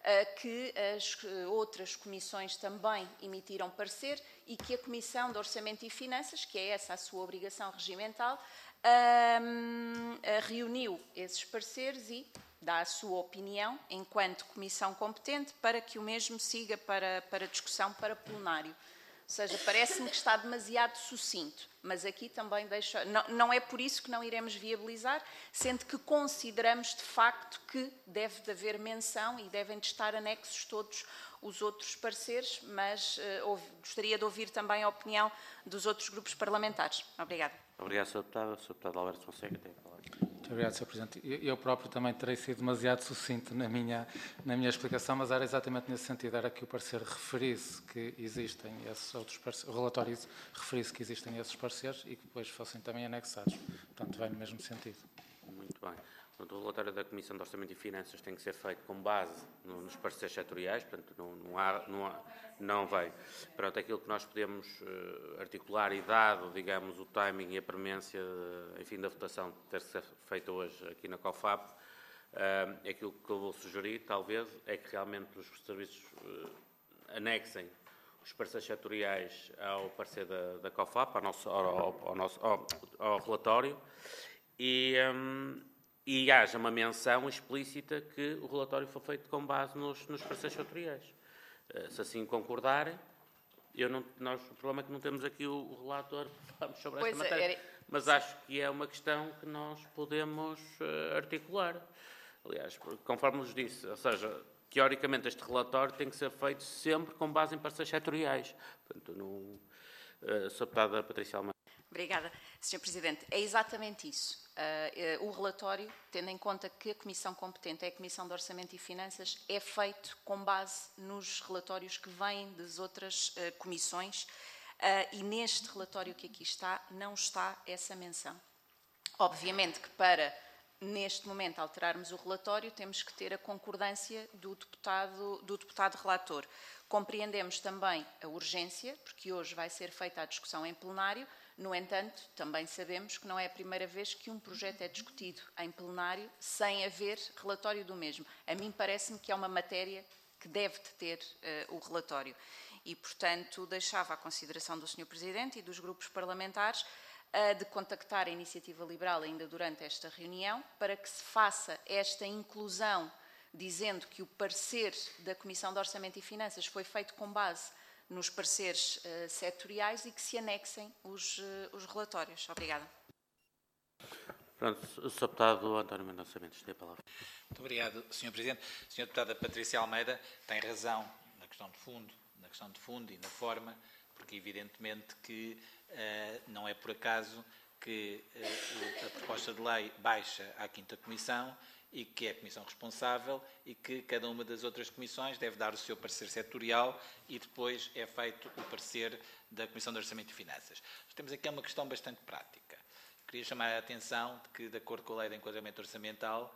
que as outras comissões também emitiram parecer e que a Comissão de Orçamento e Finanças, que é essa a sua obrigação regimental, reuniu esses pareceres e dá a sua opinião, enquanto comissão competente, para que o mesmo siga para discussão para plenário. Ou seja, parece-me que está demasiado sucinto, mas aqui também deixa... Não é por isso que não iremos viabilizar, sendo que consideramos de facto que deve de haver menção e devem de estar anexos todos os outros pareceres, mas gostaria de ouvir também a opinião dos outros grupos parlamentares. Obrigada. Obrigado, Sr. Deputado. Sr. Deputado Alberto Fonseca tem a palavra. Muito obrigado, Sr. Presidente. Eu próprio também terei sido demasiado sucinto na minha explicação, mas era exatamente nesse sentido, era que o parecer referisse que existem esses outros pareceres, o relatório referisse que existem esses pareceres e que depois fossem também anexados. Portanto, vai no mesmo sentido. Muito bem. Portanto, o relatório da Comissão de Orçamento e Finanças tem que ser feito com base nos pareceres setoriais, portanto, não vai. Pronto, aquilo que nós podemos articular e dado, digamos, o timing e a premência, enfim, da votação ter sido feita hoje aqui na COFAP, aquilo que eu vou sugerir, talvez, é que realmente os serviços anexem os pareceres setoriais ao parecer da COFAP, ao relatório, e haja uma menção explícita que o relatório foi feito com base nos pareceres setoriais. Se assim concordarem, o problema é que não temos aqui o relator que falamos sobre esta matéria, mas acho que é uma questão que nós podemos articular. Aliás, conforme nos disse, ou seja, teoricamente este relatório tem que ser feito sempre com base em pareceres setoriais. Portanto, Sra. Deputada Patrícia Almeida. Obrigada, Sr. Presidente. É exatamente isso. O relatório, tendo em conta que a Comissão competente é a Comissão de Orçamento e Finanças, é feito com base nos relatórios que vêm das outras comissões e neste relatório que aqui está, não está essa menção. Obviamente que para, neste momento, alterarmos o relatório, temos que ter a concordância do deputado relator. Compreendemos também a urgência, porque hoje vai ser feita a discussão em plenário. No entanto, também sabemos que não é a primeira vez que um projeto é discutido em plenário sem haver relatório do mesmo. A mim parece-me que é uma matéria que deve de ter o relatório. E, portanto, deixava à consideração do Sr. Presidente e dos grupos parlamentares de contactar a Iniciativa Liberal ainda durante esta reunião para que se faça esta inclusão, dizendo que o parecer da Comissão de Orçamento e Finanças foi feito com base nos pareceres setoriais e que se anexem os relatórios. Obrigada. Pronto, o Sr. Deputado António Mendonça Mendes tem a palavra. Muito obrigado, Sr. Presidente. Sra. Deputada Patrícia Almeida tem razão na questão de fundo e na forma, porque evidentemente que não é por acaso que a proposta de lei baixa à 5ª Comissão e que é a comissão responsável e que cada uma das outras comissões deve dar o seu parecer setorial e depois é feito o parecer da Comissão de Orçamento e Finanças. Nós temos aqui uma questão bastante prática. Queria chamar a atenção de que, de acordo com a Lei de Enquadramento Orçamental,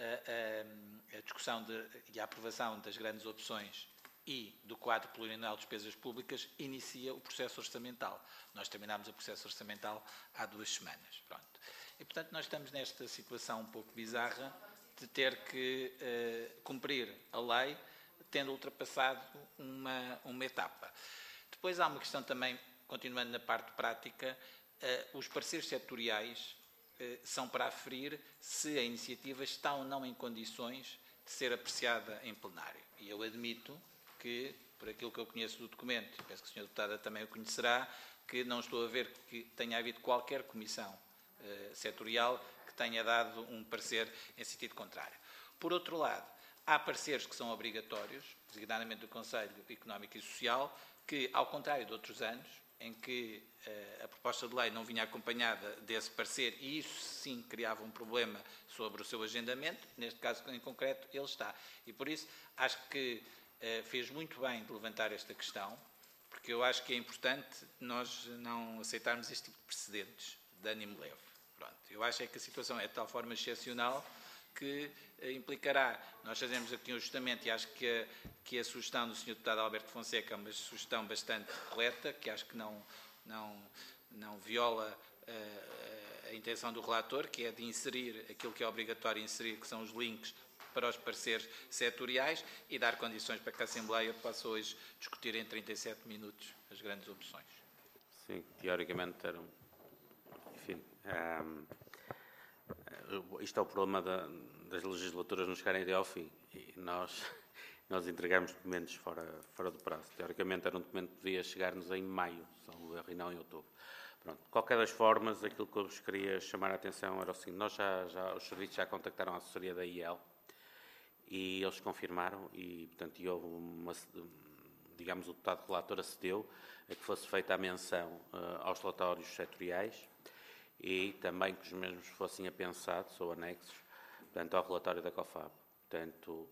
a discussão e a aprovação das grandes opções e do quadro plurianual de despesas públicas inicia o processo orçamental. Nós terminámos o processo orçamental há 2 semanas. Pronto. E, portanto, nós estamos nesta situação um pouco bizarra de ter que cumprir a lei, tendo ultrapassado uma etapa. Depois há uma questão também, continuando na parte prática, os pareceres setoriais são para aferir se a iniciativa está ou não em condições de ser apreciada em plenário. E eu admito que, por aquilo que eu conheço do documento, e penso que a Sra. Deputada também o conhecerá, que não estou a ver que tenha havido qualquer comissão setorial que tenha dado um parecer em sentido contrário. Por outro lado, há pareceres que são obrigatórios, designadamente do Conselho Económico e Social, que, ao contrário de outros anos, em que a proposta de lei não vinha acompanhada desse parecer e isso sim criava um problema sobre o seu agendamento, neste caso em concreto ele está. E por isso acho que fez muito bem de levantar esta questão, porque eu acho que é importante nós não aceitarmos este tipo de precedentes de ânimo leve. Pronto, eu acho que a situação é de tal forma excepcional que implicará, nós fazemos aqui um ajustamento e acho que a sugestão do Sr. Deputado Alberto Fonseca é uma sugestão bastante correta, que acho que não viola a intenção do relator, que é de inserir aquilo que é obrigatório inserir, que são os links para os pareceres setoriais e dar condições para que a Assembleia possa hoje discutir em 37 minutos as grandes opções. Sim, teoricamente eram... Enfim, isto é o problema das legislaturas não chegarem até ao fim. E nós entregamos documentos fora do prazo. Teoricamente era um documento que devia chegar-nos em maio, salvo erro, e não em outubro. Pronto. De qualquer das formas, aquilo que eu vos queria chamar a atenção era o seguinte: os serviços já contactaram a assessoria da IEL e eles confirmaram e, portanto, houve digamos, o deputado relator acedeu a que fosse feita a menção aos relatórios setoriais e também que os mesmos fossem apensados ou anexos, portanto, ao relatório da COFAB. Portanto,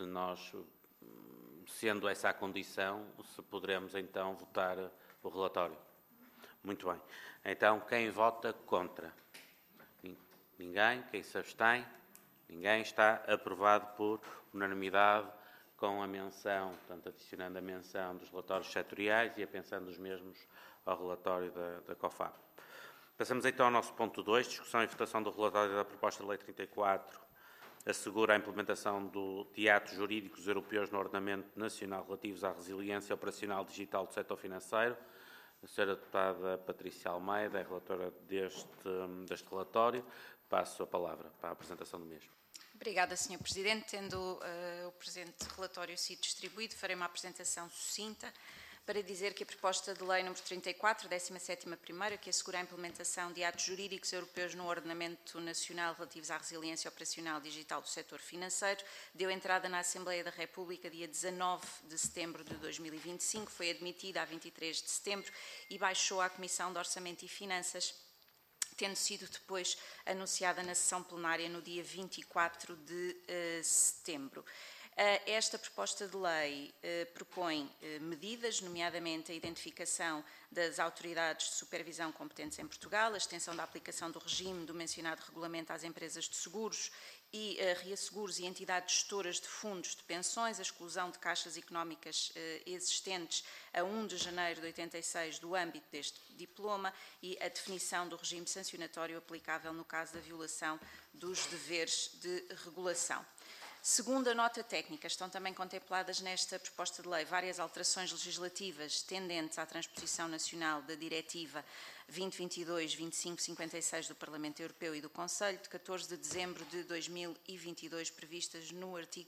sendo essa a condição, se poderemos então votar o relatório. Muito bem. Então, quem vota contra? Ninguém. Quem se abstém? Ninguém. Está aprovado por unanimidade com a menção, portanto, adicionando a menção dos relatórios setoriais e apensando os mesmos ao relatório da COFAB. Passamos então ao nosso ponto 2, discussão e votação do relatório da proposta de lei 34, assegura a implementação de atos jurídicos europeus no ordenamento nacional relativos à resiliência operacional digital do setor financeiro. A senhora deputada Patrícia Almeida é relatora deste relatório. Passo a palavra para a apresentação do mesmo. Obrigada, Sr. Presidente. Tendo o presente relatório sido distribuído, farei uma apresentação sucinta para dizer que a proposta de lei número 34, 17ª primeira, que assegura a implementação de atos jurídicos europeus no ordenamento nacional relativos à resiliência operacional digital do setor financeiro, deu entrada na Assembleia da República dia 19 de setembro de 2025, foi admitida a 23 de setembro e baixou à Comissão de Orçamento e Finanças, tendo sido depois anunciada na sessão plenária no dia 24 de setembro. Esta proposta de lei propõe medidas, nomeadamente a identificação das autoridades de supervisão competentes em Portugal, a extensão da aplicação do regime do mencionado regulamento às empresas de seguros e reasseguros e entidades gestoras de fundos de pensões, a exclusão de caixas económicas existentes a 1 de janeiro de 86 do âmbito deste diploma e a definição do regime sancionatório aplicável no caso da violação dos deveres de regulação. Segundo a nota técnica, estão também contempladas nesta proposta de lei várias alterações legislativas tendentes à transposição nacional da Diretiva 2022/2556 do Parlamento Europeu e do Conselho de 14 de dezembro de 2022, previstas no artigo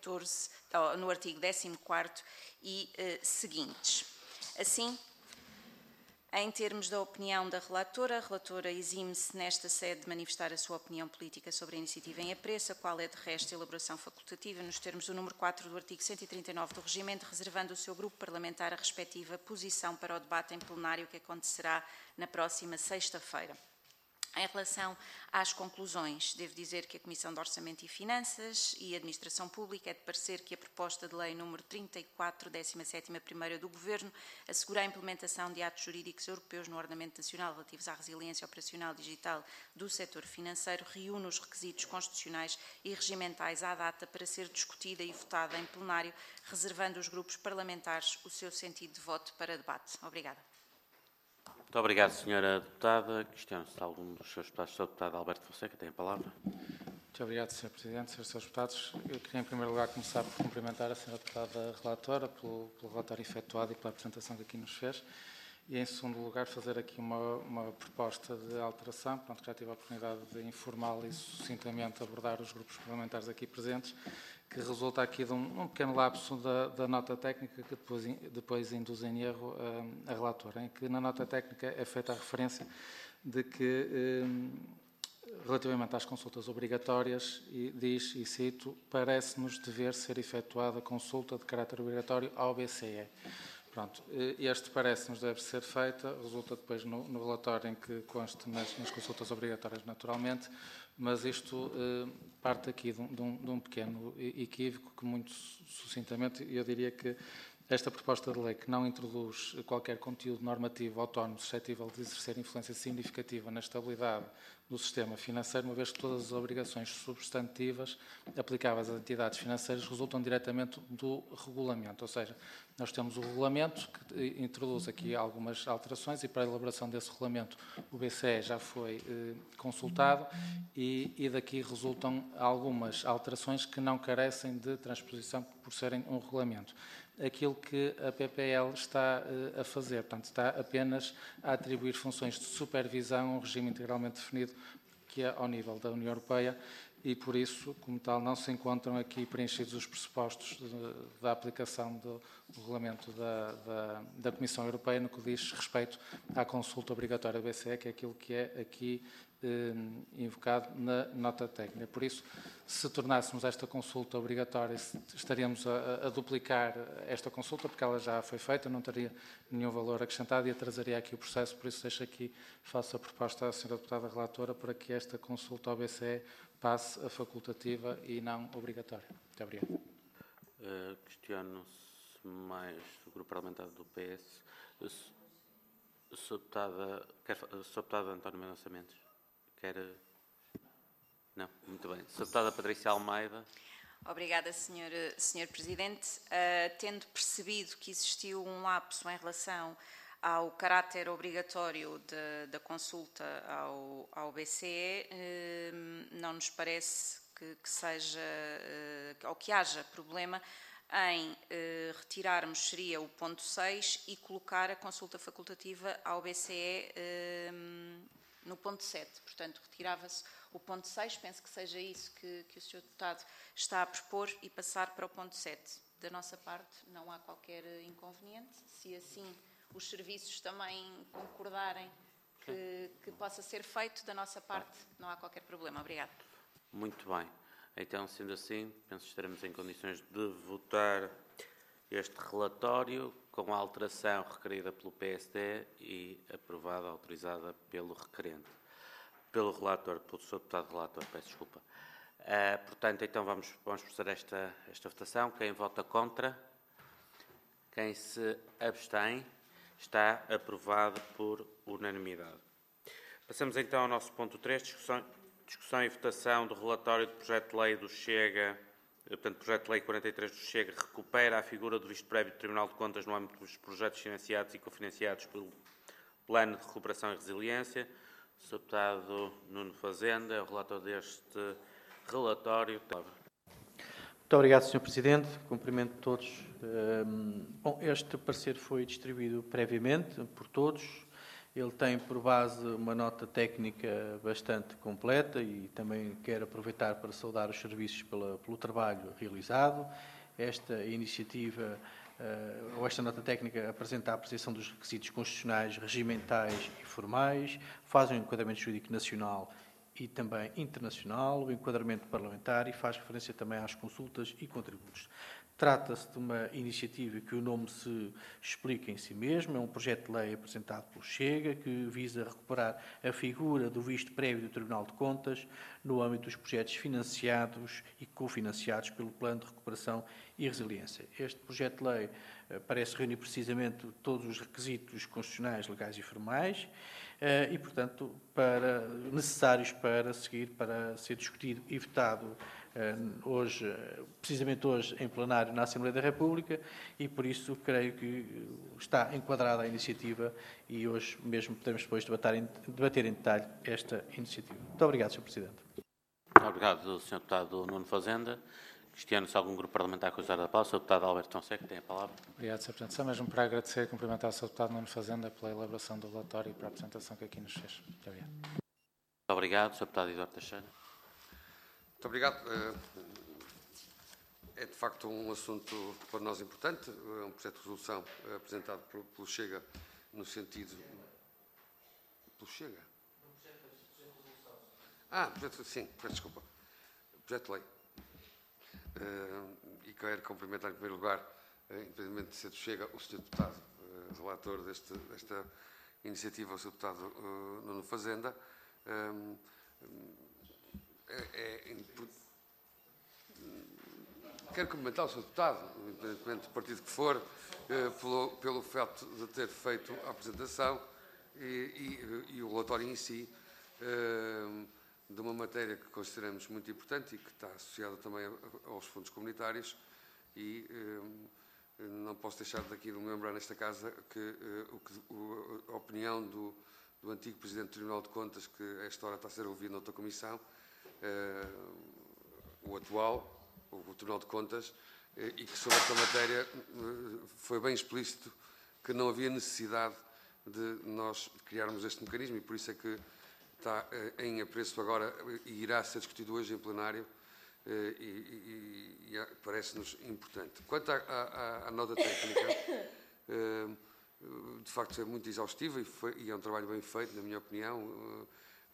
14º e seguintes. Assim, em termos da opinião da relatora, a relatora exime-se nesta sede de manifestar a sua opinião política sobre a iniciativa em apreço, a qual é de resto elaboração facultativa nos termos do número 4 do artigo 139 do Regimento, reservando ao seu grupo parlamentar a respectiva posição para o debate em plenário que acontecerá na próxima sexta-feira. Em relação às conclusões, devo dizer que a Comissão de Orçamento e Finanças e Administração Pública é de parecer que a proposta de lei número 34, 17ª primeira do Governo, assegura a implementação de atos jurídicos europeus no ordenamento nacional relativos à resiliência operacional digital do setor financeiro, reúne os requisitos constitucionais e regimentais à data para ser discutida e votada em plenário, reservando aos grupos parlamentares o seu sentido de voto para debate. Obrigada. Muito obrigado, Sra. Deputada. Questiona-se algum dos seus deputados. Sr. Deputado Alberto Fonseca tem a palavra. Muito obrigado, Sr. Presidente, Srs. Deputados. Eu queria, em primeiro lugar, começar por cumprimentar a Sra. Deputada relatora pelo relatório efetuado e pela apresentação que aqui nos fez. E, em segundo lugar, fazer aqui uma proposta de alteração. Pronto, já tive a oportunidade de informal e sucintamente abordar os grupos parlamentares aqui presentes, que resulta aqui de um pequeno lapso da nota técnica que depois induz em erro a relatora, em que na nota técnica é feita a referência de que, relativamente às consultas obrigatórias, diz, e cito, parece-nos dever ser efetuada consulta de caráter obrigatório ao BCE. Pronto, este parece-nos deve ser feita, resulta depois no relatório em que conste nas consultas obrigatórias naturalmente, mas isto parte aqui de um pequeno equívoco que muito sucintamente eu diria que Esta proposta de lei, que não introduz qualquer conteúdo normativo autónomo suscetível de exercer influência significativa na estabilidade do sistema financeiro, uma vez que todas as obrigações substantivas aplicáveis às entidades financeiras resultam diretamente do regulamento. Ou seja, nós temos o regulamento que introduz aqui algumas alterações e para a elaboração desse regulamento o BCE já foi consultado e daqui resultam algumas alterações que não carecem de transposição por serem um regulamento. Aquilo que a PPL está a fazer, portanto, está apenas a atribuir funções de supervisão a um regime integralmente definido que é ao nível da União Europeia e, por isso, como tal, não se encontram aqui preenchidos os pressupostos da aplicação do regulamento da Comissão Europeia no que diz respeito à consulta obrigatória do BCE, que é aquilo que é aqui invocado na nota técnica. Por isso, se tornássemos esta consulta obrigatória, estaríamos a duplicar esta consulta, porque ela já foi feita, não teria nenhum valor acrescentado e atrasaria aqui o processo, por isso deixo aqui, faço a proposta à Sra. Deputada Relatora para que esta consulta ao BCE passe a facultativa e não obrigatória. Muito obrigado. Questiono-se mais do Grupo Parlamentar do PS. Sr. Deputada António Mendonça Mendes, quer... Não, muito bem. Sra. Deputada Patrícia Almeida. Obrigada, Sr. Presidente. Tendo percebido que existiu um lapso em relação ao caráter obrigatório da consulta ao BCE, não nos parece que seja, ou que haja problema em retirarmos, seria o ponto 6 e colocar a consulta facultativa ao BCE no ponto 7. Portanto, retirava-se o ponto 6, penso que seja isso que o Sr. Deputado está a propor e passar para o ponto 7. Da nossa parte, não há qualquer inconveniente. Se assim os serviços também concordarem que possa ser feito, da nossa parte não há qualquer problema. Obrigada. Muito bem. Então, sendo assim, penso que estaremos em condições de votar este relatório com a alteração requerida pelo PSD e aprovada, autorizada pelo requerente. Pelo relator, pelo Sr. Deputado Relator, peço desculpa. Portanto, então vamos proceder esta votação. Quem vota contra? Quem se abstém? Está aprovado por unanimidade. Passamos então ao nosso ponto 3, discussão e votação do relatório do projeto de lei do Chega, portanto, projeto de lei 43 do Chega, recupera a figura do visto prévio do Tribunal de Contas no âmbito dos projetos financiados e cofinanciados pelo Plano de Recuperação e Resiliência. O Sr. Deputado Nuno Fazenda é o relator deste relatório. Muito obrigado, Sr. Presidente. Cumprimento todos. Bom, este parecer foi distribuído previamente por todos. Ele tem por base uma nota técnica bastante completa e também quero aproveitar para saudar os serviços pelo trabalho realizado. Esta iniciativa, ou esta nota técnica, apresenta a apreciação dos requisitos constitucionais, regimentais e formais, faz um enquadramento jurídico nacional e também internacional, o enquadramento parlamentar e faz referência também às consultas e contributos. Trata-se de uma iniciativa que o nome se explica em si mesmo, é um projeto de lei apresentado pelo Chega, que visa recuperar a figura do visto prévio do Tribunal de Contas no âmbito dos projetos financiados e cofinanciados pelo Plano de Recuperação e Resiliência. Este projeto de lei parece reunir precisamente todos os requisitos constitucionais, legais e formais e, portanto, necessários para ser discutido e votado hoje, precisamente hoje, em plenário na Assembleia da República e, por isso, creio que está enquadrada a iniciativa e hoje mesmo podemos depois debater em detalhe esta iniciativa. Muito obrigado, Sr. Presidente. Obrigado, Sr. Deputado Nuno Fazenda. Questiono-se algum grupo parlamentar que usar a palavra. O Sr. Deputado Alberto Fonseca tem a palavra. Obrigado, Sr. Presidente. Só mesmo para agradecer e cumprimentar o Sr. Deputado Nuno Fazenda pela elaboração do relatório e pela apresentação que aqui nos fez. Muito obrigado. Muito obrigado, Sr. Deputado Eduardo Teixeira. Muito obrigado. É de facto um assunto para nós importante, é um projeto de resolução apresentado pelo Chega no sentido... Pelo Chega? Sim, peço desculpa. Projeto de lei. E quero cumprimentar em primeiro lugar, independentemente de ser do Chega, o Sr. Deputado relator desta iniciativa, o Sr. Deputado Nuno Fazenda. quero cumprimentar o Sr. Deputado, independentemente do partido que for, pelo facto de ter feito a apresentação e o relatório em si de uma matéria que consideramos muito importante e que está associada também aos fundos comunitários e não posso deixar daqui de me lembrar nesta casa que a opinião do antigo Presidente do Tribunal de Contas, que a esta hora está a ser ouvido noutra comissão, o atual, o Tribunal de Contas, e que sobre esta matéria foi bem explícito que não havia necessidade de nós criarmos este mecanismo e por isso é que está em apreço agora e irá ser discutido hoje em plenário e parece-nos importante. Quanto à nota técnica, de facto é muito exaustiva e é um trabalho bem feito, na minha opinião,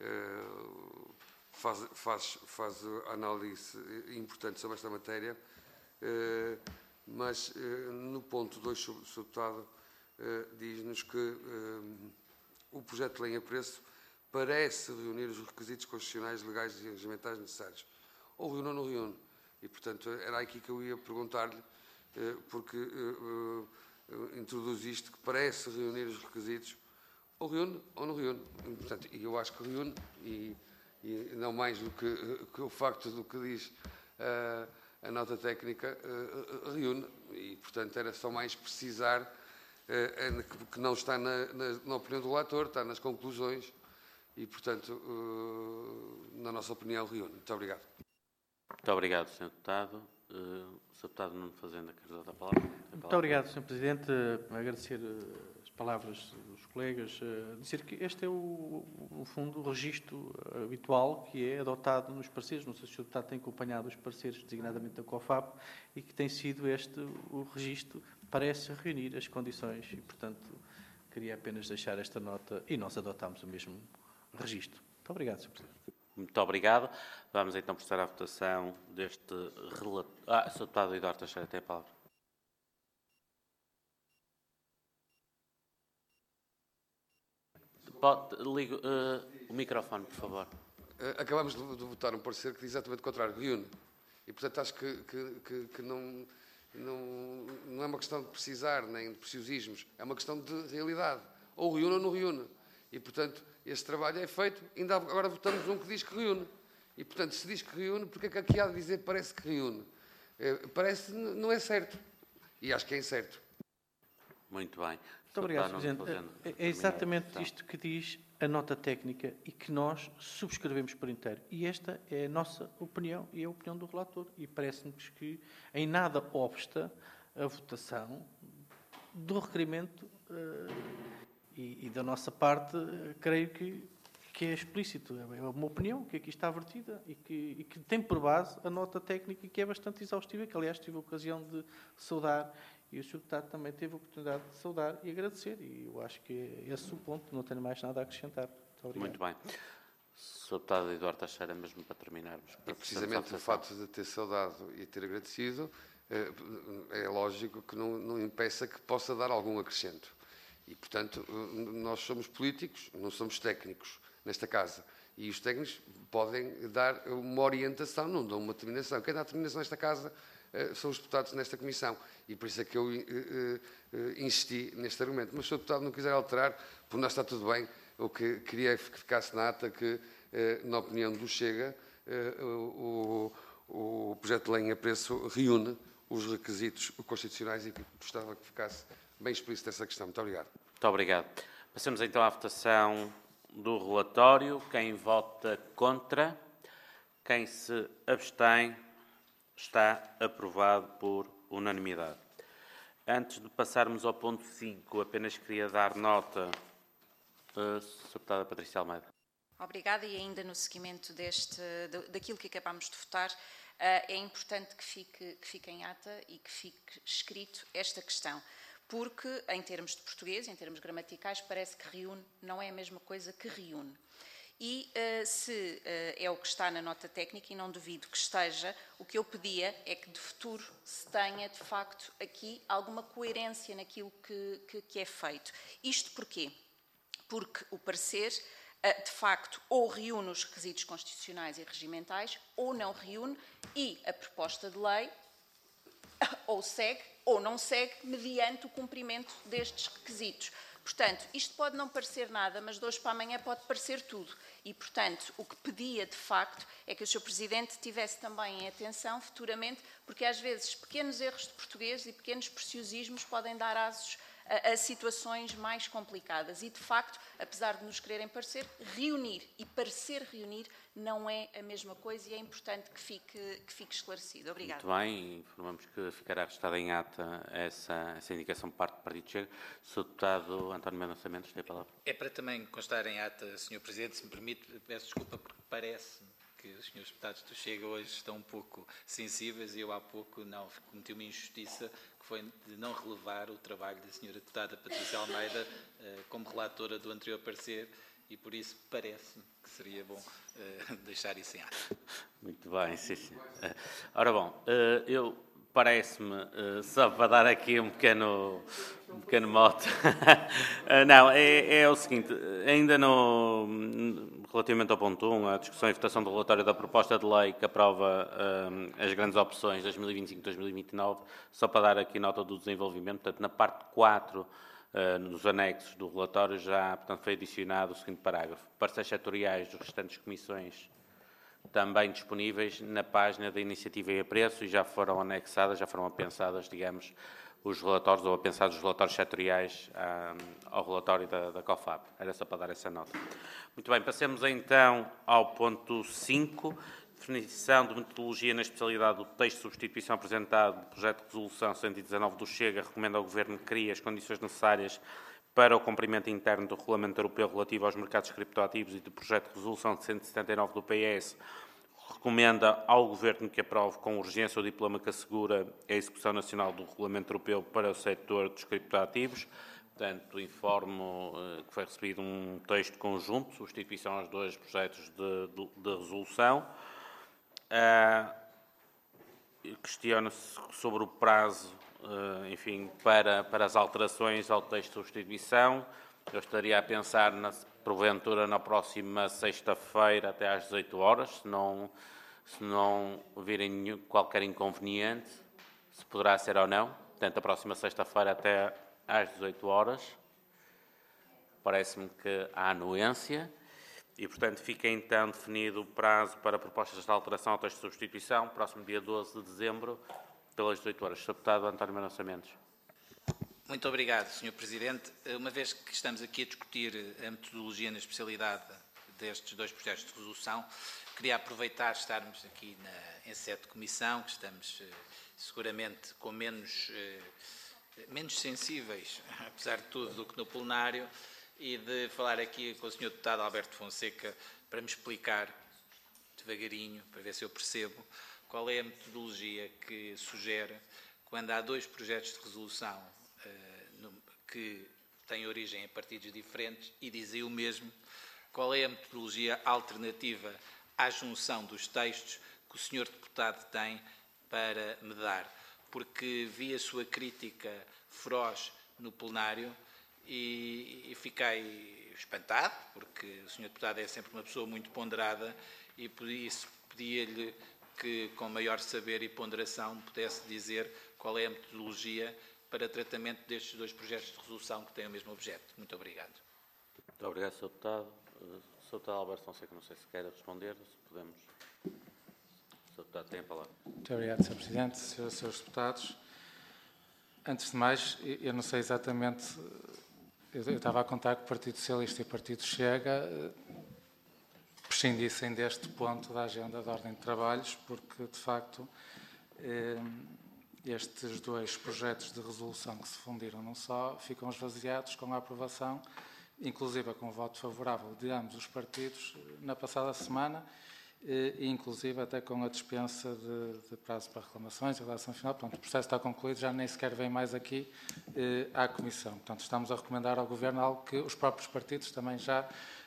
faz análise importante sobre esta matéria, mas no ponto 2, o Sr. Deputado diz-nos que o projeto de lei em apreço parece reunir os requisitos constitucionais, legais e regimentais necessários. Ou reúne ou não reúne. E, portanto, era aqui que eu ia perguntar-lhe, porque introduz isto, que parece reunir os requisitos, ou reúne ou não reúne. E, portanto, eu acho que reúne, e não mais do que o facto do que diz a nota técnica, reúne. E, portanto, era só mais precisar que não está na opinião do relator, está nas conclusões, e, portanto, na nossa opinião, reúne. Muito obrigado. Muito obrigado, Sr. Deputado. O Sr. Deputado Nuno Fazenda, quer dar a palavra? Muito obrigado, Sr. Presidente. Agradecer as palavras dos colegas. Dizer que este é, no fundo, o registro habitual que é adotado nos parceiros. Não sei se o Sr. Deputado tem acompanhado os parceiros, designadamente da COFAP, e que tem sido este o registro, parece reunir as condições e, portanto, queria apenas deixar esta nota e nós adotámos o mesmo registro. Muito obrigado, Sr. Presidente. Muito obrigado. Vamos então proceder à votação deste relatório. Sr. Deputado Eduardo Teixeira, tem a palavra. Ligue o microfone, por favor. Acabamos de votar um parecer que diz exatamente o contrário, reúne. E, portanto, acho que não é uma questão de precisar, nem de preciosismos, é uma questão de realidade. Ou reúne ou não reúne. E, portanto, este trabalho é feito, ainda agora votamos um que diz que reúne. E, portanto, se diz que reúne, porque é que aqui há de dizer parece que reúne? Parece, não é certo. E acho que é incerto. Muito bem. Muito obrigado, Sr. Presidente. É exatamente isto que diz a nota técnica e que nós subscrevemos por inteiro. E esta é a nossa opinião e a opinião do relator. E parece-nos que em nada obsta a votação do requerimento e da nossa parte, creio que é explícito. É uma opinião que aqui está vertida e que tem por base a nota técnica que é bastante exaustiva, que aliás tive a ocasião de saudar e o Sr. Deputado também teve a oportunidade de saudar e agradecer. E eu acho que é esse o ponto, não tenho mais nada a acrescentar. Muito obrigado. Muito bem. Sr. Deputado Eduardo Teixeira, mesmo para terminarmos. E precisamente o facto de ter saudado e ter agradecido, é lógico que não impeça que possa dar algum acrescento. E, portanto, nós somos políticos, não somos técnicos nesta casa. E os técnicos podem dar uma orientação, não dão uma determinação. Quem dá a determinação nesta casa são os deputados nesta comissão. E por isso é que eu insisti neste argumento. Mas se o deputado não quiser alterar, por nós está tudo bem. O que queria é que ficasse na ata que, na opinião do Chega, o projeto de lei em apreço reúne os requisitos constitucionais e que gostava que ficasse bem explícita essa questão. Muito obrigado. Muito obrigado. Passamos então à votação do relatório. Quem vota contra, quem se abstém, está aprovado por unanimidade. Antes de passarmos ao ponto 5, apenas queria dar nota, Sra. Deputada Patrícia Almeida. Obrigada, e ainda no seguimento daquilo que acabámos de votar, é importante que fique em ata e que fique escrito esta questão. Porque, em termos de português, em termos gramaticais, parece que reúne não é a mesma coisa que reúne. E se é o que está na nota técnica, e não duvido que esteja, o que eu pedia é que de futuro se tenha, de facto, aqui alguma coerência naquilo que é feito. Isto porquê? Porque o parecer, de facto, ou reúne os requisitos constitucionais e regimentais, ou não reúne, e a proposta de lei ou segue ou não segue mediante o cumprimento destes requisitos. Portanto, isto pode não parecer nada, mas de hoje para amanhã pode parecer tudo. E, portanto, o que pedia, de facto, é que o Sr. Presidente tivesse também em atenção futuramente, porque às vezes pequenos erros de português e pequenos preciosismos podem dar asos a situações mais complicadas. E, de facto, apesar de nos quererem parecer, reunir e parecer reunir não é a mesma coisa e é importante que fique esclarecido. Obrigada. Muito bem, informamos que ficará registada em ata essa indicação por parte do Partido Chega. Sr. Deputado António Mendonça Mendes, tem a palavra. É para também constar em ata, Sr. Presidente, se me permite, peço desculpa porque parece-me que os senhores deputados do Chega hoje estão um pouco sensíveis e eu há pouco não cometi uma injustiça, que foi de não relevar o trabalho da senhora deputada Patrícia Almeida como relatora do anterior parecer e por isso parece-me que seria bom deixar isso em ata. Muito bem, sim, sim. Ora bom, eu parece-me, só para dar aqui um pequeno mote, não, é o seguinte, ainda relativamente ao ponto 1, a discussão e votação do relatório da proposta de lei que aprova as grandes opções 2025-2029, só para dar aqui nota do desenvolvimento, portanto, na parte 4, nos anexos do relatório, já portanto, foi adicionado o seguinte parágrafo. Parceiros setoriais das restantes comissões também disponíveis na página da iniciativa e apreço e já foram anexadas, já foram apensadas, digamos, os relatórios ou apensados os relatórios setoriais ao relatório da COFAP. Era só para dar essa nota. Muito bem, passemos então ao ponto 5, definição de metodologia na especialidade do texto de substituição apresentado do projeto de resolução 119 do Chega, recomenda ao Governo que crie as condições necessárias para o cumprimento interno do Regulamento Europeu relativo aos mercados criptoativos e do projeto de resolução de 179 do PS, recomenda ao Governo que aprove com urgência o diploma que assegura a execução nacional do Regulamento Europeu para o setor dos criptoativos. Portanto, informo que foi recebido um texto conjunto, substituição aos dois projetos de resolução. Questiona-se sobre o prazo, enfim, para as alterações ao texto de substituição. Eu estaria a pensar, porventura, na próxima sexta-feira até às 18 horas, se não virem qualquer inconveniente, se poderá ser ou não. Portanto, a próxima sexta-feira até às 18 horas. Parece-me que há anuência. E, portanto, fica então definido o prazo para propostas de alteração ao texto de substituição, próximo dia 12 de dezembro, pelas 18 horas. Sr. Deputado António Mendonça Mendes. Muito obrigado, Sr. Presidente. Uma vez que estamos aqui a discutir a metodologia na especialidade destes dois projetos de resolução, queria aproveitar estarmos aqui em sede de comissão, que estamos seguramente com menos sensíveis, apesar de tudo, do que no plenário, e de falar aqui com o Sr. Deputado Alberto Fonseca para me explicar devagarinho, para ver se eu percebo, qual é a metodologia que sugere quando há dois projetos de resolução que têm origem em partidos diferentes e dizem o mesmo, qual é a metodologia alternativa à junção dos textos que o Sr. Deputado tem para me dar. Porque vi a sua crítica feroz no plenário e fiquei espantado, porque o Sr. Deputado é sempre uma pessoa muito ponderada e por isso pedia-lhe que, com maior saber e ponderação, pudesse dizer qual é a metodologia para tratamento destes dois projetos de resolução que têm o mesmo objeto. Muito obrigado. Muito obrigado, Sr. Deputado. Sr. Deputado Alberto Fonseca, não sei se quer responder, se podemos. Sr. Deputado, tem a palavra. Muito obrigado, Sr. Presidente, Srs. Deputados. Antes de mais, eu não sei exatamente, eu estava a contar que o Partido Socialista e o Partido Chega prescindissem deste ponto da agenda de ordem de trabalhos, porque, de facto, estes dois projetos de resolução que se fundiram num só ficam esvaziados com a aprovação, inclusive com o voto favorável de ambos os partidos na passada semana, e inclusive até com a dispensa de prazo para reclamações e redação final. Portanto, o processo está concluído, já nem sequer vem mais aqui à Comissão. Portanto, estamos a recomendar ao Governo algo que os próprios partidos também já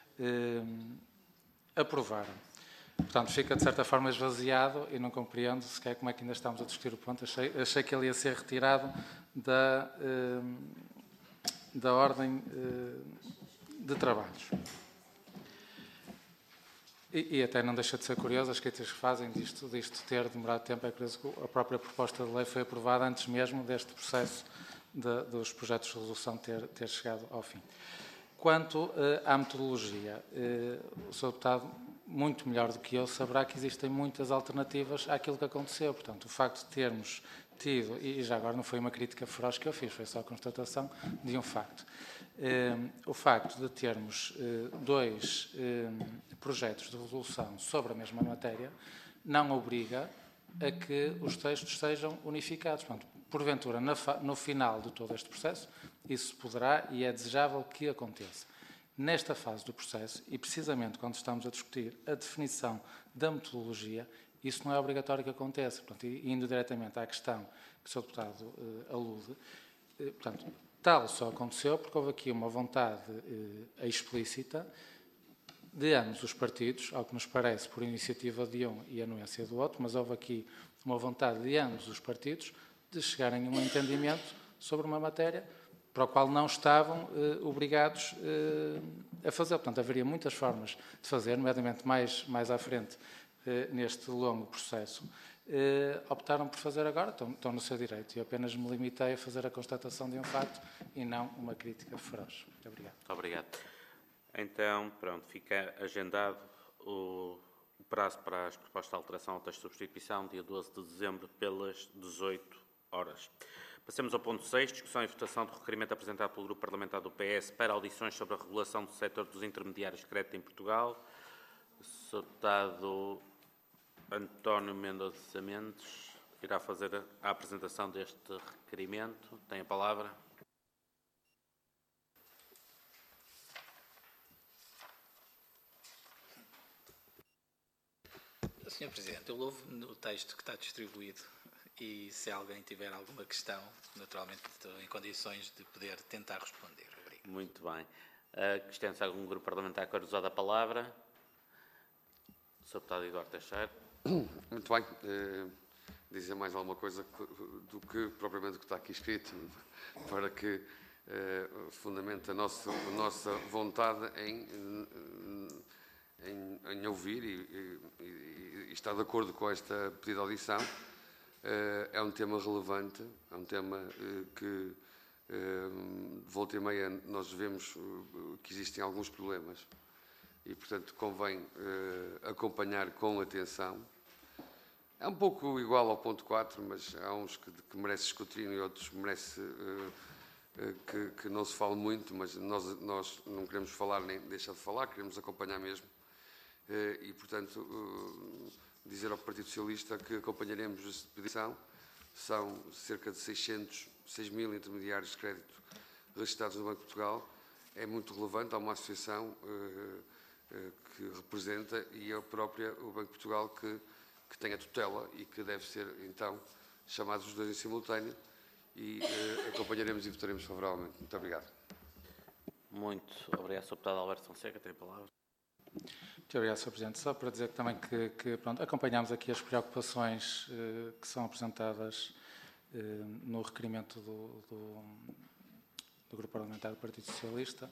aprovaram. Portanto, fica de certa forma esvaziado e não compreendo sequer como é que ainda estamos a discutir o ponto. Achei que ele ia ser retirado da ordem de trabalhos. E até não deixa de ser curioso, as críticas que fazem disto ter demorado tempo, é curioso que a própria proposta de lei foi aprovada antes mesmo deste processo dos projetos de resolução ter chegado ao fim. Quanto à metodologia, o Sr. Deputado, muito melhor do que eu, saberá que existem muitas alternativas àquilo que aconteceu. Portanto, o facto de termos tido, e já agora não foi uma crítica feroz que eu fiz, foi só a constatação de um facto. O facto de termos dois projetos de resolução sobre a mesma matéria não obriga a que os textos sejam unificados. Portanto, porventura, no final de todo este processo, isso poderá e é desejável que aconteça. Nesta fase do processo, e precisamente quando estamos a discutir a definição da metodologia, isso não é obrigatório que aconteça. Portanto, indo diretamente à questão que o Sr. Deputado alude, portanto, tal só aconteceu porque houve aqui uma vontade explícita de ambos os partidos, ao que nos parece por iniciativa de um e anuência do outro, mas houve aqui uma vontade de ambos os partidos de chegarem a um entendimento sobre uma matéria para o qual não estavam obrigados a fazer. Portanto, haveria muitas formas de fazer, nomeadamente mais à frente neste longo processo. Optaram por fazer agora, estão no seu direito. Eu apenas me limitei a fazer a constatação de um facto e não uma crítica feroz. Muito obrigado. Muito obrigado. Então, pronto, fica agendado o prazo para as propostas de alteração ao texto de substituição, dia 12 de dezembro, pelas 18 horas. Passemos ao ponto 6, discussão e votação do requerimento apresentado pelo Grupo Parlamentar do PS para audições sobre a regulação do setor dos intermediários de crédito em Portugal. Sr. Deputado António Mendonça Mendes irá fazer a apresentação deste requerimento. Tem a palavra. Sr. Presidente, eu louvo no texto que está distribuído e se alguém tiver alguma questão, naturalmente estou em condições de poder tentar responder. Obrigado. Muito bem. Questão-se algum grupo parlamentar que quer usar a palavra? Sr. Deputado Eduardo Teixeira. Muito bem. Dizer mais alguma coisa do que propriamente o que está aqui escrito, para que fundamente a nossa vontade em ouvir e estar de acordo com esta pedido de audição. É um tema relevante, é um tema que, de volta e meia, nós vemos que existem alguns problemas e, portanto, convém acompanhar com atenção. É um pouco igual ao ponto 4, mas há uns que merecem escrutínio e outros merecem que não se fale muito, mas nós não queremos falar nem deixar de falar, queremos acompanhar mesmo. E, portanto, dizer ao Partido Socialista que acompanharemos esta petição. São cerca de 6.000 intermediários de crédito registrados no Banco de Portugal. É muito relevante, há uma associação que representa e é o Banco de Portugal que tem a tutela e que deve ser, então, chamados os dois em simultâneo e acompanharemos e votaremos favoravelmente. Muito obrigado. Muito obrigado, Sr. Deputado Alberto Fonseca. Tem a palavra. Muito obrigado, Sr. Presidente. Só para dizer também que pronto, acompanhamos aqui as preocupações que são apresentadas no requerimento do Grupo Parlamentar do Partido Socialista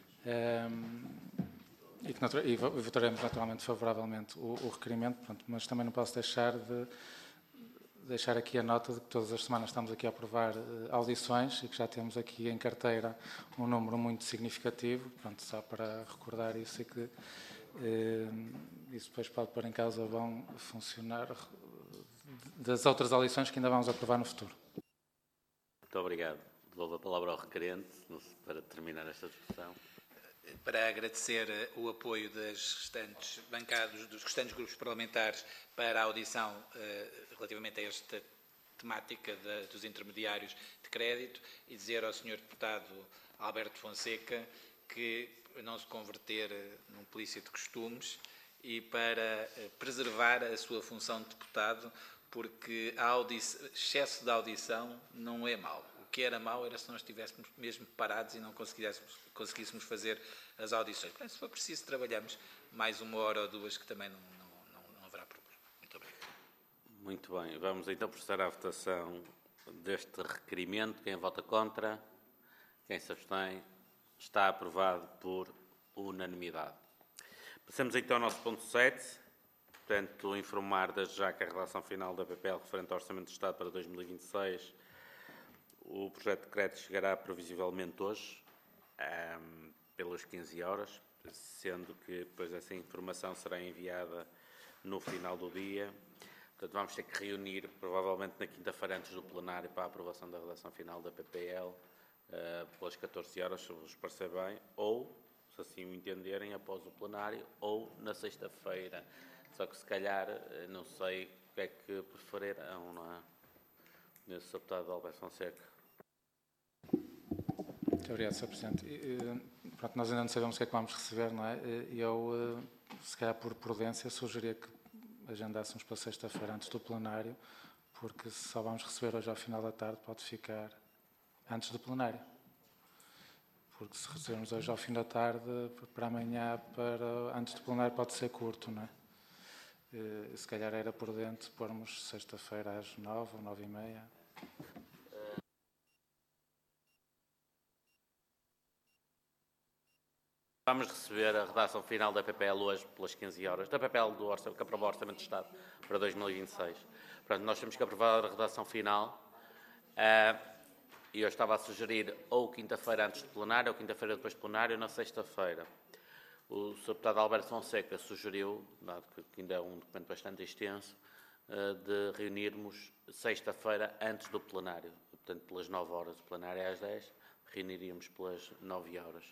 e votaremos naturalmente favoravelmente o requerimento, pronto, mas também não posso deixar aqui a nota de que todas as semanas estamos aqui a aprovar audições e que já temos aqui em carteira um número muito significativo, pronto, só para recordar isso e que isso depois pode pôr em causa vão funcionar das outras audições que ainda vamos aprovar no futuro. Muito obrigado. Devolvo a palavra ao requerente para terminar esta discussão. Para agradecer o apoio das restantes bancadas, dos restantes grupos parlamentares para a audição relativamente a esta temática dos intermediários de crédito e dizer ao Sr. Deputado Alberto Fonseca que não se converter num polícia de costumes e para preservar a sua função de deputado, porque excesso de audição não é mau. O que era mau era se nós estivéssemos mesmo parados e não conseguíssemos fazer as audições. Portanto, se for preciso, trabalhamos mais 1 hora ou 2, que também não haverá problema. Muito obrigado. Muito bem. Vamos então proceder à votação deste requerimento. Quem vota contra? Quem se abstém? Está aprovado por unanimidade. Passamos então ao nosso ponto 7, portanto, informar desde já que a redação final da PPL referente ao Orçamento de Estado para 2026, o projeto de decreto chegará previsivelmente hoje, pelas 15 horas, sendo que depois essa informação será enviada no final do dia. Portanto, vamos ter que reunir, provavelmente na quinta-feira antes do plenário, para a aprovação da redação final da PPL, pelas 14 horas, se vos parecer bem, ou, se assim o entenderem, após o plenário, ou na sexta-feira. Só que, se calhar, não sei o que é que preferirão, não é? Nesse Sr. Deputado Alberto Fonseca. Muito obrigado, Sr. Presidente. Pronto, nós ainda não sabemos o que é que vamos receber, não é? Eu, se calhar por prudência, sugeria que agendássemos para sexta-feira antes do plenário, porque se só vamos receber hoje ao final da tarde, pode ficar antes do plenário. Porque se recebermos hoje ao fim da tarde, para amanhã, antes do plenário, pode ser curto, não é? Se calhar era prudente pormos sexta-feira às 9 ou 9h30. Vamos receber a redação final da PPL hoje pelas 15 horas, da PPL que aprova o Orçamento de Estado para 2026. Portanto, nós temos que aprovar a redação final e eu estava a sugerir ou quinta-feira antes do plenário ou quinta-feira depois do plenário, na sexta-feira. O Sr. Deputado Alberto Fonseca sugeriu, dado que ainda é um documento bastante extenso, de reunirmos sexta-feira antes do plenário. Portanto, pelas 9 horas, o plenário é às 10, reuniríamos pelas 9 horas.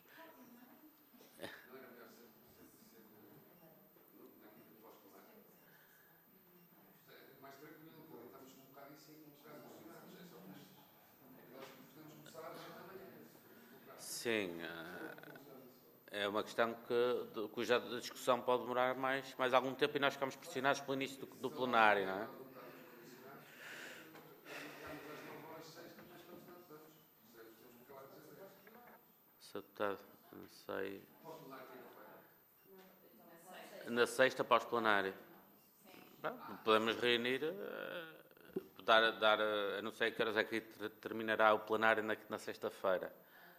Sim, é uma questão cuja discussão pode demorar mais algum tempo e nós ficamos pressionados pelo início do plenário, não é? Sr. Deputado, não sei. Na sexta, pós-plenário. Podemos reunir, eu não sei que horas é que terminará o plenário na sexta-feira.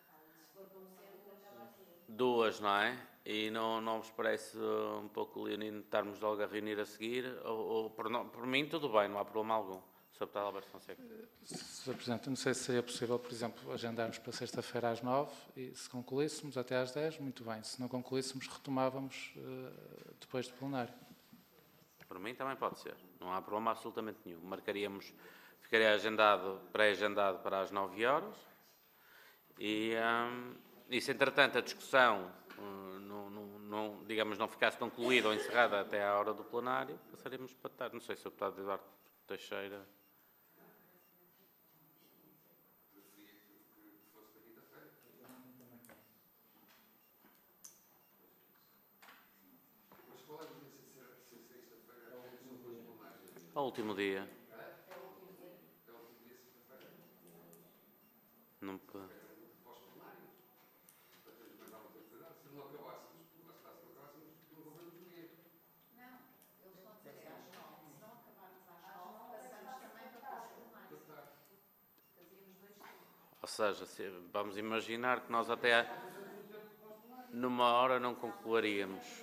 2, não é? E não vos parece um pouco leonino estarmos logo a reunir a seguir? Ou por mim, tudo bem, não há problema algum. Sr. Deputado Alberto Fonseca. Sr. Presidente, não sei se seria possível, por exemplo, agendarmos para sexta-feira às 9 e, se concluíssemos, até às 10, muito bem. Se não concluíssemos, retomávamos depois do plenário. Por mim também pode ser. Não há problema absolutamente nenhum. Ficaria pré-agendado para as 9 horas e se, entretanto, a discussão não ficasse concluída ou encerrada até à hora do plenário, passaríamos para tarde. Não sei se o Deputado Eduardo Teixeira... Ao último dia. Não pode. Ou seja, vamos imaginar que nós até numa hora não concluiríamos.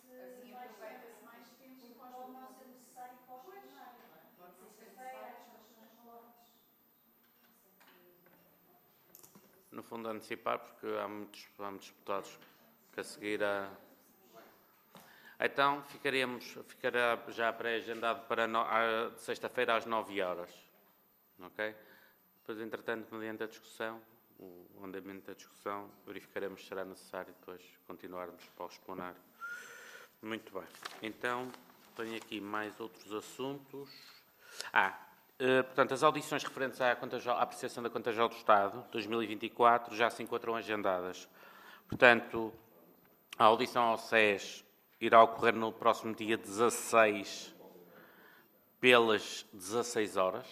No fundo, antecipar, porque há muitos deputados que a seguir a... Então, ficará já pré-agendado para sexta-feira às 9 horas. Ok? Depois, entretanto, mediante a discussão, o andamento da discussão, verificaremos se será necessário depois continuarmos para o plenário. Muito bem. Então, tenho aqui mais outros assuntos. Portanto, as audições referentes à apreciação da Conta Geral do Estado 2024 já se encontram agendadas. Portanto, a audição ao SES irá ocorrer no próximo dia 16, pelas 16 horas.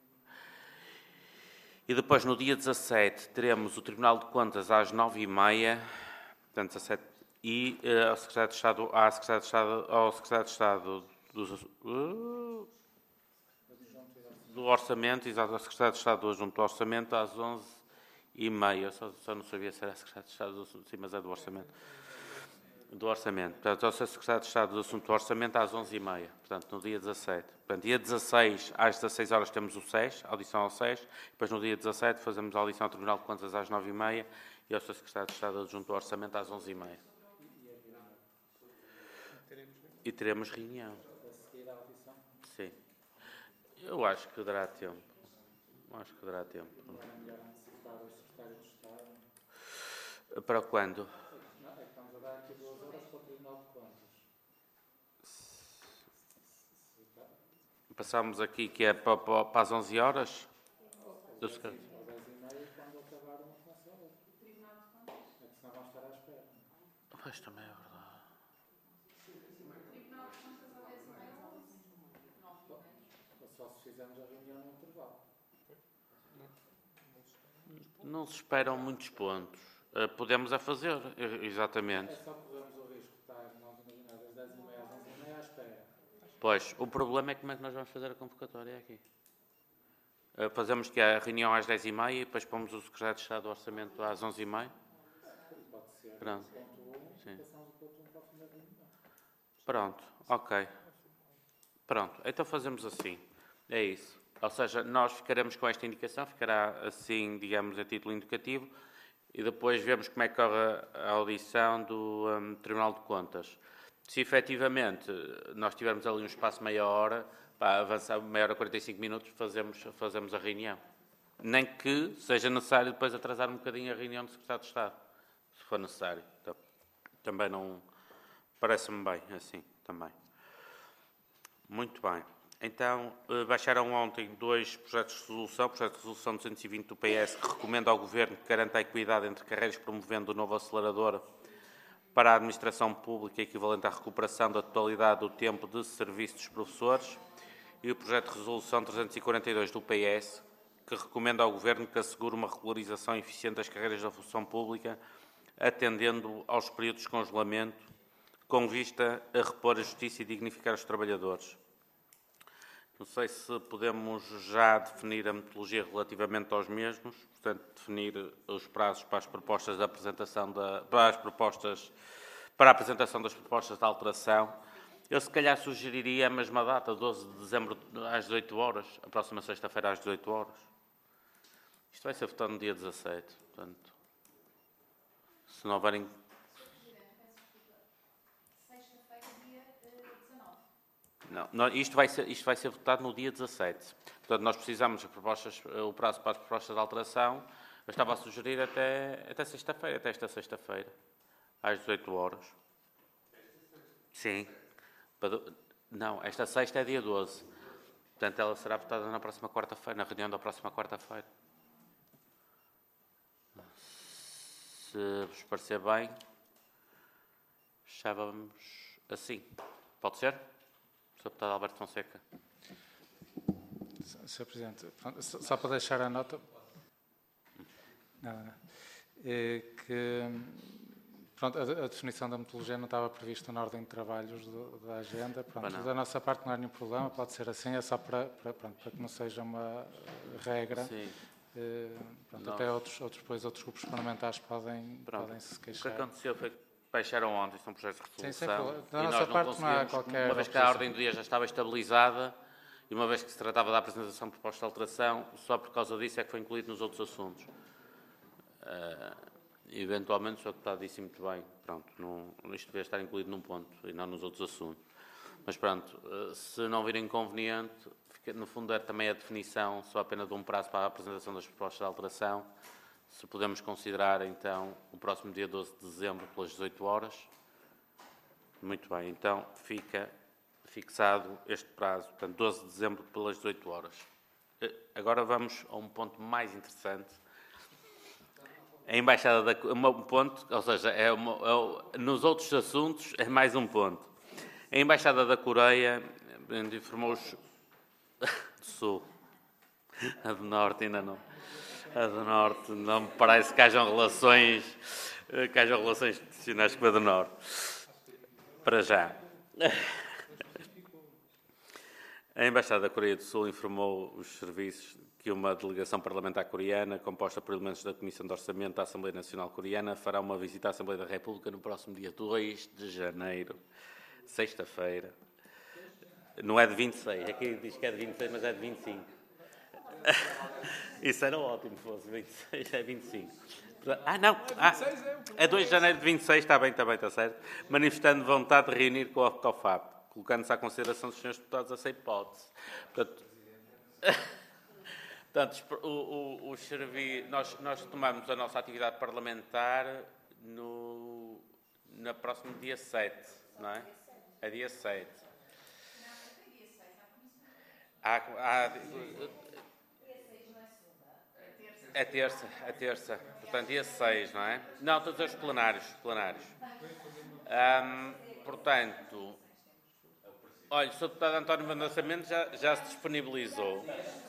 E depois, no dia 17, teremos o Tribunal de Contas às 9h30, portanto, 17, e ao Secretário de Estado do Orçamento, exato, ao Secretário de Estado do Adjunto do Orçamento, às 11h30. Só não sabia se era Secretário de Estado, sim, mas é do Orçamento. Do Orçamento. Portanto, ao Sr. Secretário de Estado do Assunto do Orçamento às 11h30, portanto, no dia 17. Portanto, dia 16, às 16 horas, temos o SES, audição ao SES, depois no dia 17 fazemos a audição ao Tribunal de Contas às 9h30 e ao Sr. Secretário de Estado Adjunto do Orçamento às 11h30. E teremos reunião. Sim. Eu acho que dará tempo. Para quando? Passamos aqui, que é para as 11 horas? Pois, também é verdade. Só se fizermos a reunião no intervalo. Não se esperam muitos pontos. Podemos a fazer, exatamente. É só corremos o risco de estar, não imaginar, das 10h30 às 11h30 à espera. Pois, o problema é como é que nós vamos fazer a convocatória aqui. Fazemos que a reunião às 10h30 e depois pomos o Secretário de Estado do Orçamento às 11h30. Pode ser. Pronto. Sim. Passamos o ponto 1 para o fim da reunião. Pronto, ok. Pronto, então fazemos assim. É isso. Ou seja, nós ficaremos com esta indicação, ficará assim, digamos, a título indicativo, e depois vemos como é que corre a audição do Tribunal de Contas. Se efetivamente nós tivermos ali um espaço de meia hora, para avançar meia hora, 45 minutos, fazemos a reunião. Nem que seja necessário depois atrasar um bocadinho a reunião do Secretário de Estado, se for necessário. Então, também não... Parece-me bem, assim, também. Muito bem. Então, baixaram ontem 2 projetos de resolução. O projeto de resolução 220 do PS, que recomenda ao Governo que garanta a equidade entre carreiras, promovendo o novo acelerador para a administração pública, equivalente à recuperação da totalidade do tempo de serviço dos professores. E o projeto de resolução 342 do PS, que recomenda ao Governo que assegure uma regularização eficiente das carreiras da função pública, atendendo aos períodos de congelamento, com vista a repor a justiça e dignificar os trabalhadores. Não sei se podemos já definir a metodologia relativamente aos mesmos, portanto, definir os prazos para as propostas de apresentação para a apresentação das propostas de alteração. Eu, se calhar, sugeriria a mesma data, 12 de dezembro, às 18 horas, a próxima sexta-feira, às 18 horas. Isto vai ser votado no dia 17, portanto, se não houverem... Não, isto vai ser votado no dia 17. Portanto, nós precisamos de propostas, o prazo para as propostas de alteração. Eu estava a sugerir até sexta-feira, até esta sexta-feira, às 18 horas. Sim. Não, esta sexta é dia 12. Portanto, ela será votada na próxima quarta-feira, na reunião da próxima quarta-feira. Se vos parecer bem, fechávamos assim. Pode ser? Sr. Deputado Alberto Fonseca. Sr. Presidente, só para deixar a nota que pronto, a definição da metodologia não estava prevista na ordem de trabalhos da agenda. Pronto, da nossa parte não há nenhum problema, pode ser assim, é só para que não seja uma regra. Sim. Pronto, até outros grupos parlamentares podem se queixar. O que aconteceu foi que baixaram ontem, são projetos de resolução. Sim, da nossa parte não há qualquer... Uma vez que a ordem do dia já estava estabilizada e uma vez que se tratava da apresentação de proposta de alteração, só por causa disso é que foi incluído nos outros assuntos. Eventualmente, o Sr. Deputado disse muito bem, pronto, isto devia estar incluído num ponto e não nos outros assuntos. Mas pronto, se não vir inconveniente, no fundo é também a definição só apenas de um prazo para a apresentação das propostas de alteração. Se podemos considerar, então, o próximo dia 12 de dezembro, pelas 18 horas. Muito bem, então fica fixado este prazo, portanto, 12 de dezembro, pelas 18 horas. Agora vamos a um ponto mais interessante. A Embaixada da... Um ponto, ou seja, nos outros assuntos é mais um ponto. A Embaixada da Coreia informou-os do Sul. A do Norte ainda não. A do Norte não me parece que hajam relações institucionais com a do Norte. Para já. A Embaixada da Coreia do Sul informou os serviços que uma delegação parlamentar coreana, composta por elementos da Comissão de Orçamento da Assembleia Nacional Coreana, fará uma visita à Assembleia da República no próximo dia 2 de janeiro, sexta-feira. Não é de 26, aqui diz que é de 26, mas é de 25. Isso era ótimo, fosse 26, é 25. Não, é 2 de janeiro de 26, está bem, está certo. Manifestando vontade de reunir com a COFAP, colocando-se à consideração dos senhores deputados essa hipótese. Portanto, nós retomamos a nossa atividade parlamentar no próximo dia 7, não é? É dia 7. É terça. Portanto, dia 6, não é? Não, todos os plenários. Portanto, olha, o Sr. Deputado António Mendonça Mendes já se disponibilizou.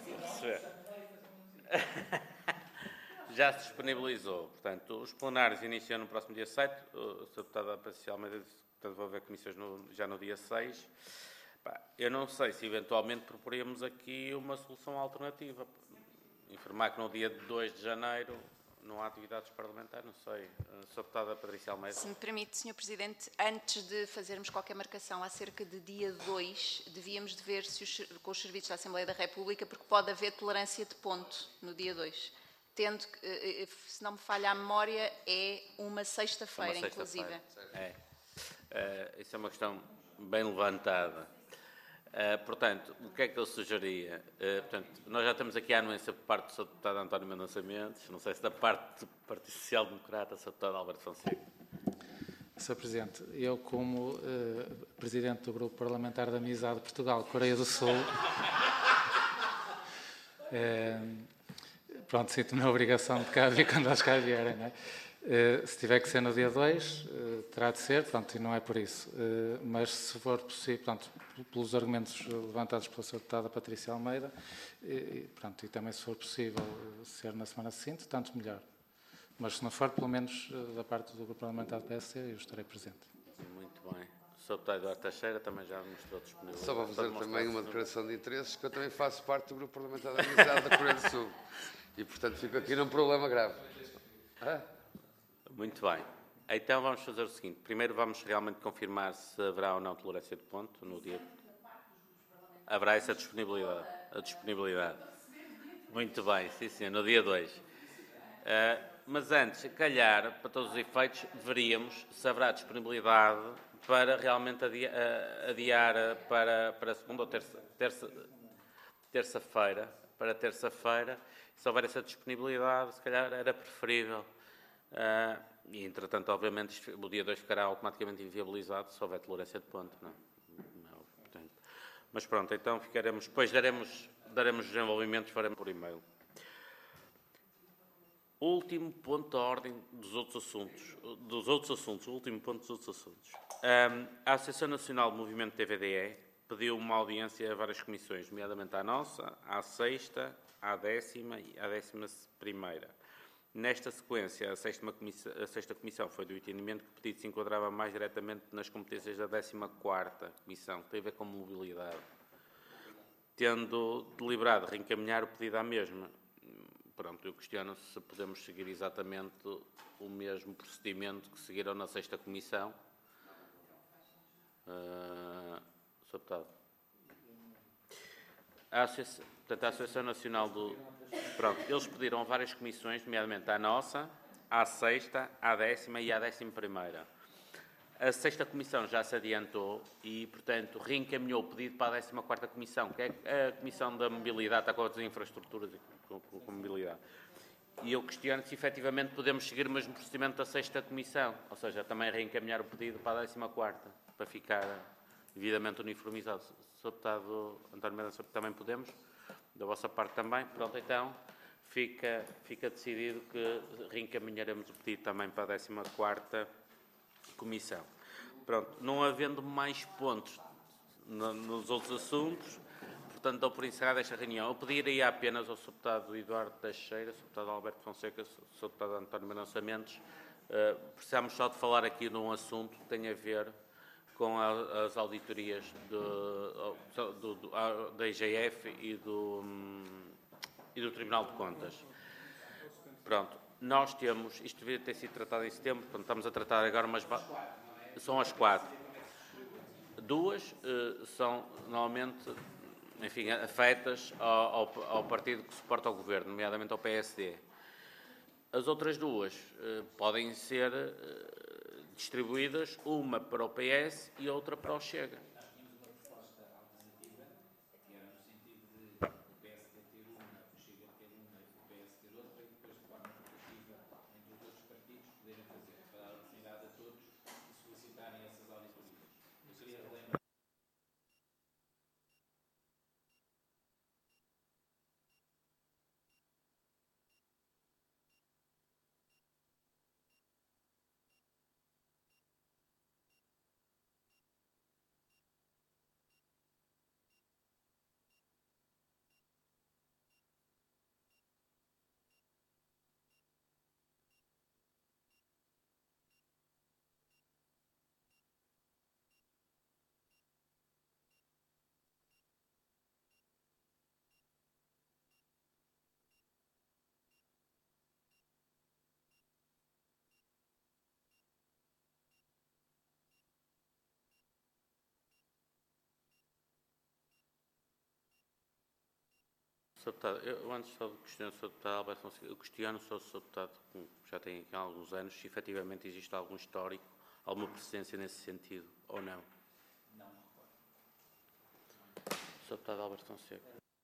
Já se disponibilizou. Portanto, os plenários iniciam no próximo dia 7. O Sr. Deputado Patrícia Almeida disse que vão haver comissões já no dia 6. Eu não sei se eventualmente proporíamos aqui uma solução alternativa. Informar que no dia 2 de janeiro não há atividades parlamentares, não sei. Sr. Deputada Patrícia Almeida. Se me permite, Sr. Presidente, antes de fazermos qualquer marcação acerca de dia 2, devíamos de ver com os serviços da Assembleia da República, porque pode haver tolerância de ponto no dia 2. Tendo que, se não me falha a memória, é uma sexta-feira, inclusive. Isso é uma questão bem levantada. Portanto, o que é que eu sugeria? Portanto, nós já temos aqui a anuência por parte do Sr. Deputado António Mendonça Mendes, não sei se da parte do Partido Social Democrata, Sr. Deputado Alberto Fonseca. Sr. Presidente, eu como Presidente do Grupo Parlamentar da Amizade Portugal-Coreia do Sul, pronto, sinto-me a obrigação de cá vir quando eles cá vierem, não é? Se tiver que ser no dia 2, terá de ser, pronto, e não é por isso. Mas se for possível, pronto, pelos argumentos levantados pela Sra. Deputada Patrícia Almeida, pronto, e também se for possível ser na semana seguinte, tanto melhor. Mas se não for, pelo menos da parte do Grupo Parlamentar do PSD, eu estarei presente. Muito bem. O Sr. Deputado Eduardo Teixeira também já mostrou disponibilidade. Só para fazer também uma declaração de interesses, que eu também faço parte do Grupo Parlamentar da Amizade da Coreia do Sul. E, portanto, fico aqui num problema grave. Muito bem. Então vamos fazer o seguinte. Primeiro vamos realmente confirmar se haverá ou não tolerância de ponto no dia. Haverá essa disponibilidade. A disponibilidade. Muito bem, sim senhor, no dia 2. Mas antes, se calhar, para todos os efeitos, veríamos se haverá disponibilidade para realmente adiar para segunda ou terça-feira. Para terça-feira, se houver essa disponibilidade, se calhar era preferível. E, entretanto, obviamente, o dia 2 ficará automaticamente inviabilizado se houver tolerância de ponto. Não? Portanto, mas pronto, então ficaremos, depois daremos desenvolvimentos, faremos por e-mail. Último ponto da ordem dos outros assuntos. O último ponto dos outros assuntos. A Associação Nacional de Movimento TVDE pediu uma audiência a várias comissões, nomeadamente à nossa, à 6ª, à 10ª e à 11ª. Nesta sequência, a sexta comissão foi do entendimento que o pedido se enquadrava mais diretamente nas competências da 14ª comissão, que tem a ver com mobilidade. Tendo deliberado reencaminhar o pedido à mesma, pronto, eu questiono se podemos seguir exatamente o mesmo procedimento que seguiram na 6ª comissão. Sr. Deputado. Portanto, a Associação Nacional do... Pronto, eles pediram a várias comissões, nomeadamente à nossa, à 6ª, à 10ª e à 11ª. A 6ª Comissão já se adiantou e, portanto, reencaminhou o pedido para a 14ª Comissão, que é a Comissão da Mobilidade, está com as infraestruturas e com mobilidade. E eu questiono se, efetivamente, podemos seguir o mesmo procedimento da 6ª Comissão, ou seja, também reencaminhar o pedido para a 14ª, para ficar devidamente uniformizado. Sr. Deputado António Mendonça, também podemos? Da vossa parte também? Pronto, então, fica decidido que reencaminharemos o pedido também para a 14ª Comissão. Pronto, não havendo mais pontos nos outros assuntos, portanto, dou por encerrada esta reunião. Eu pediria apenas ao Sr. Deputado Eduardo Teixeira, Sr. Deputado Alberto Fonseca, Sr. Deputado António Mendonça Mendes, precisamos só de falar aqui de um assunto que tem a ver com as auditorias da IGF e do Tribunal de Contas. Pronto, nós temos, isto devia ter sido tratado em setembro, portanto estamos a tratar agora umas... São as 4. 2 são, normalmente, enfim, afetas ao partido que suporta o Governo, nomeadamente ao PSD. As outras 2 podem ser distribuídas, uma para o PS e outra para o Chega. Sr. Deputado, eu antes só de questionar o Sr. Deputado Alberto Fonseca, eu questiono só o Sr. Deputado, que já tem aqui há alguns anos, se efetivamente existe algum histórico, alguma precedência nesse sentido, ou não? Não me recordo. Sr. Deputado Alberto Fonseca.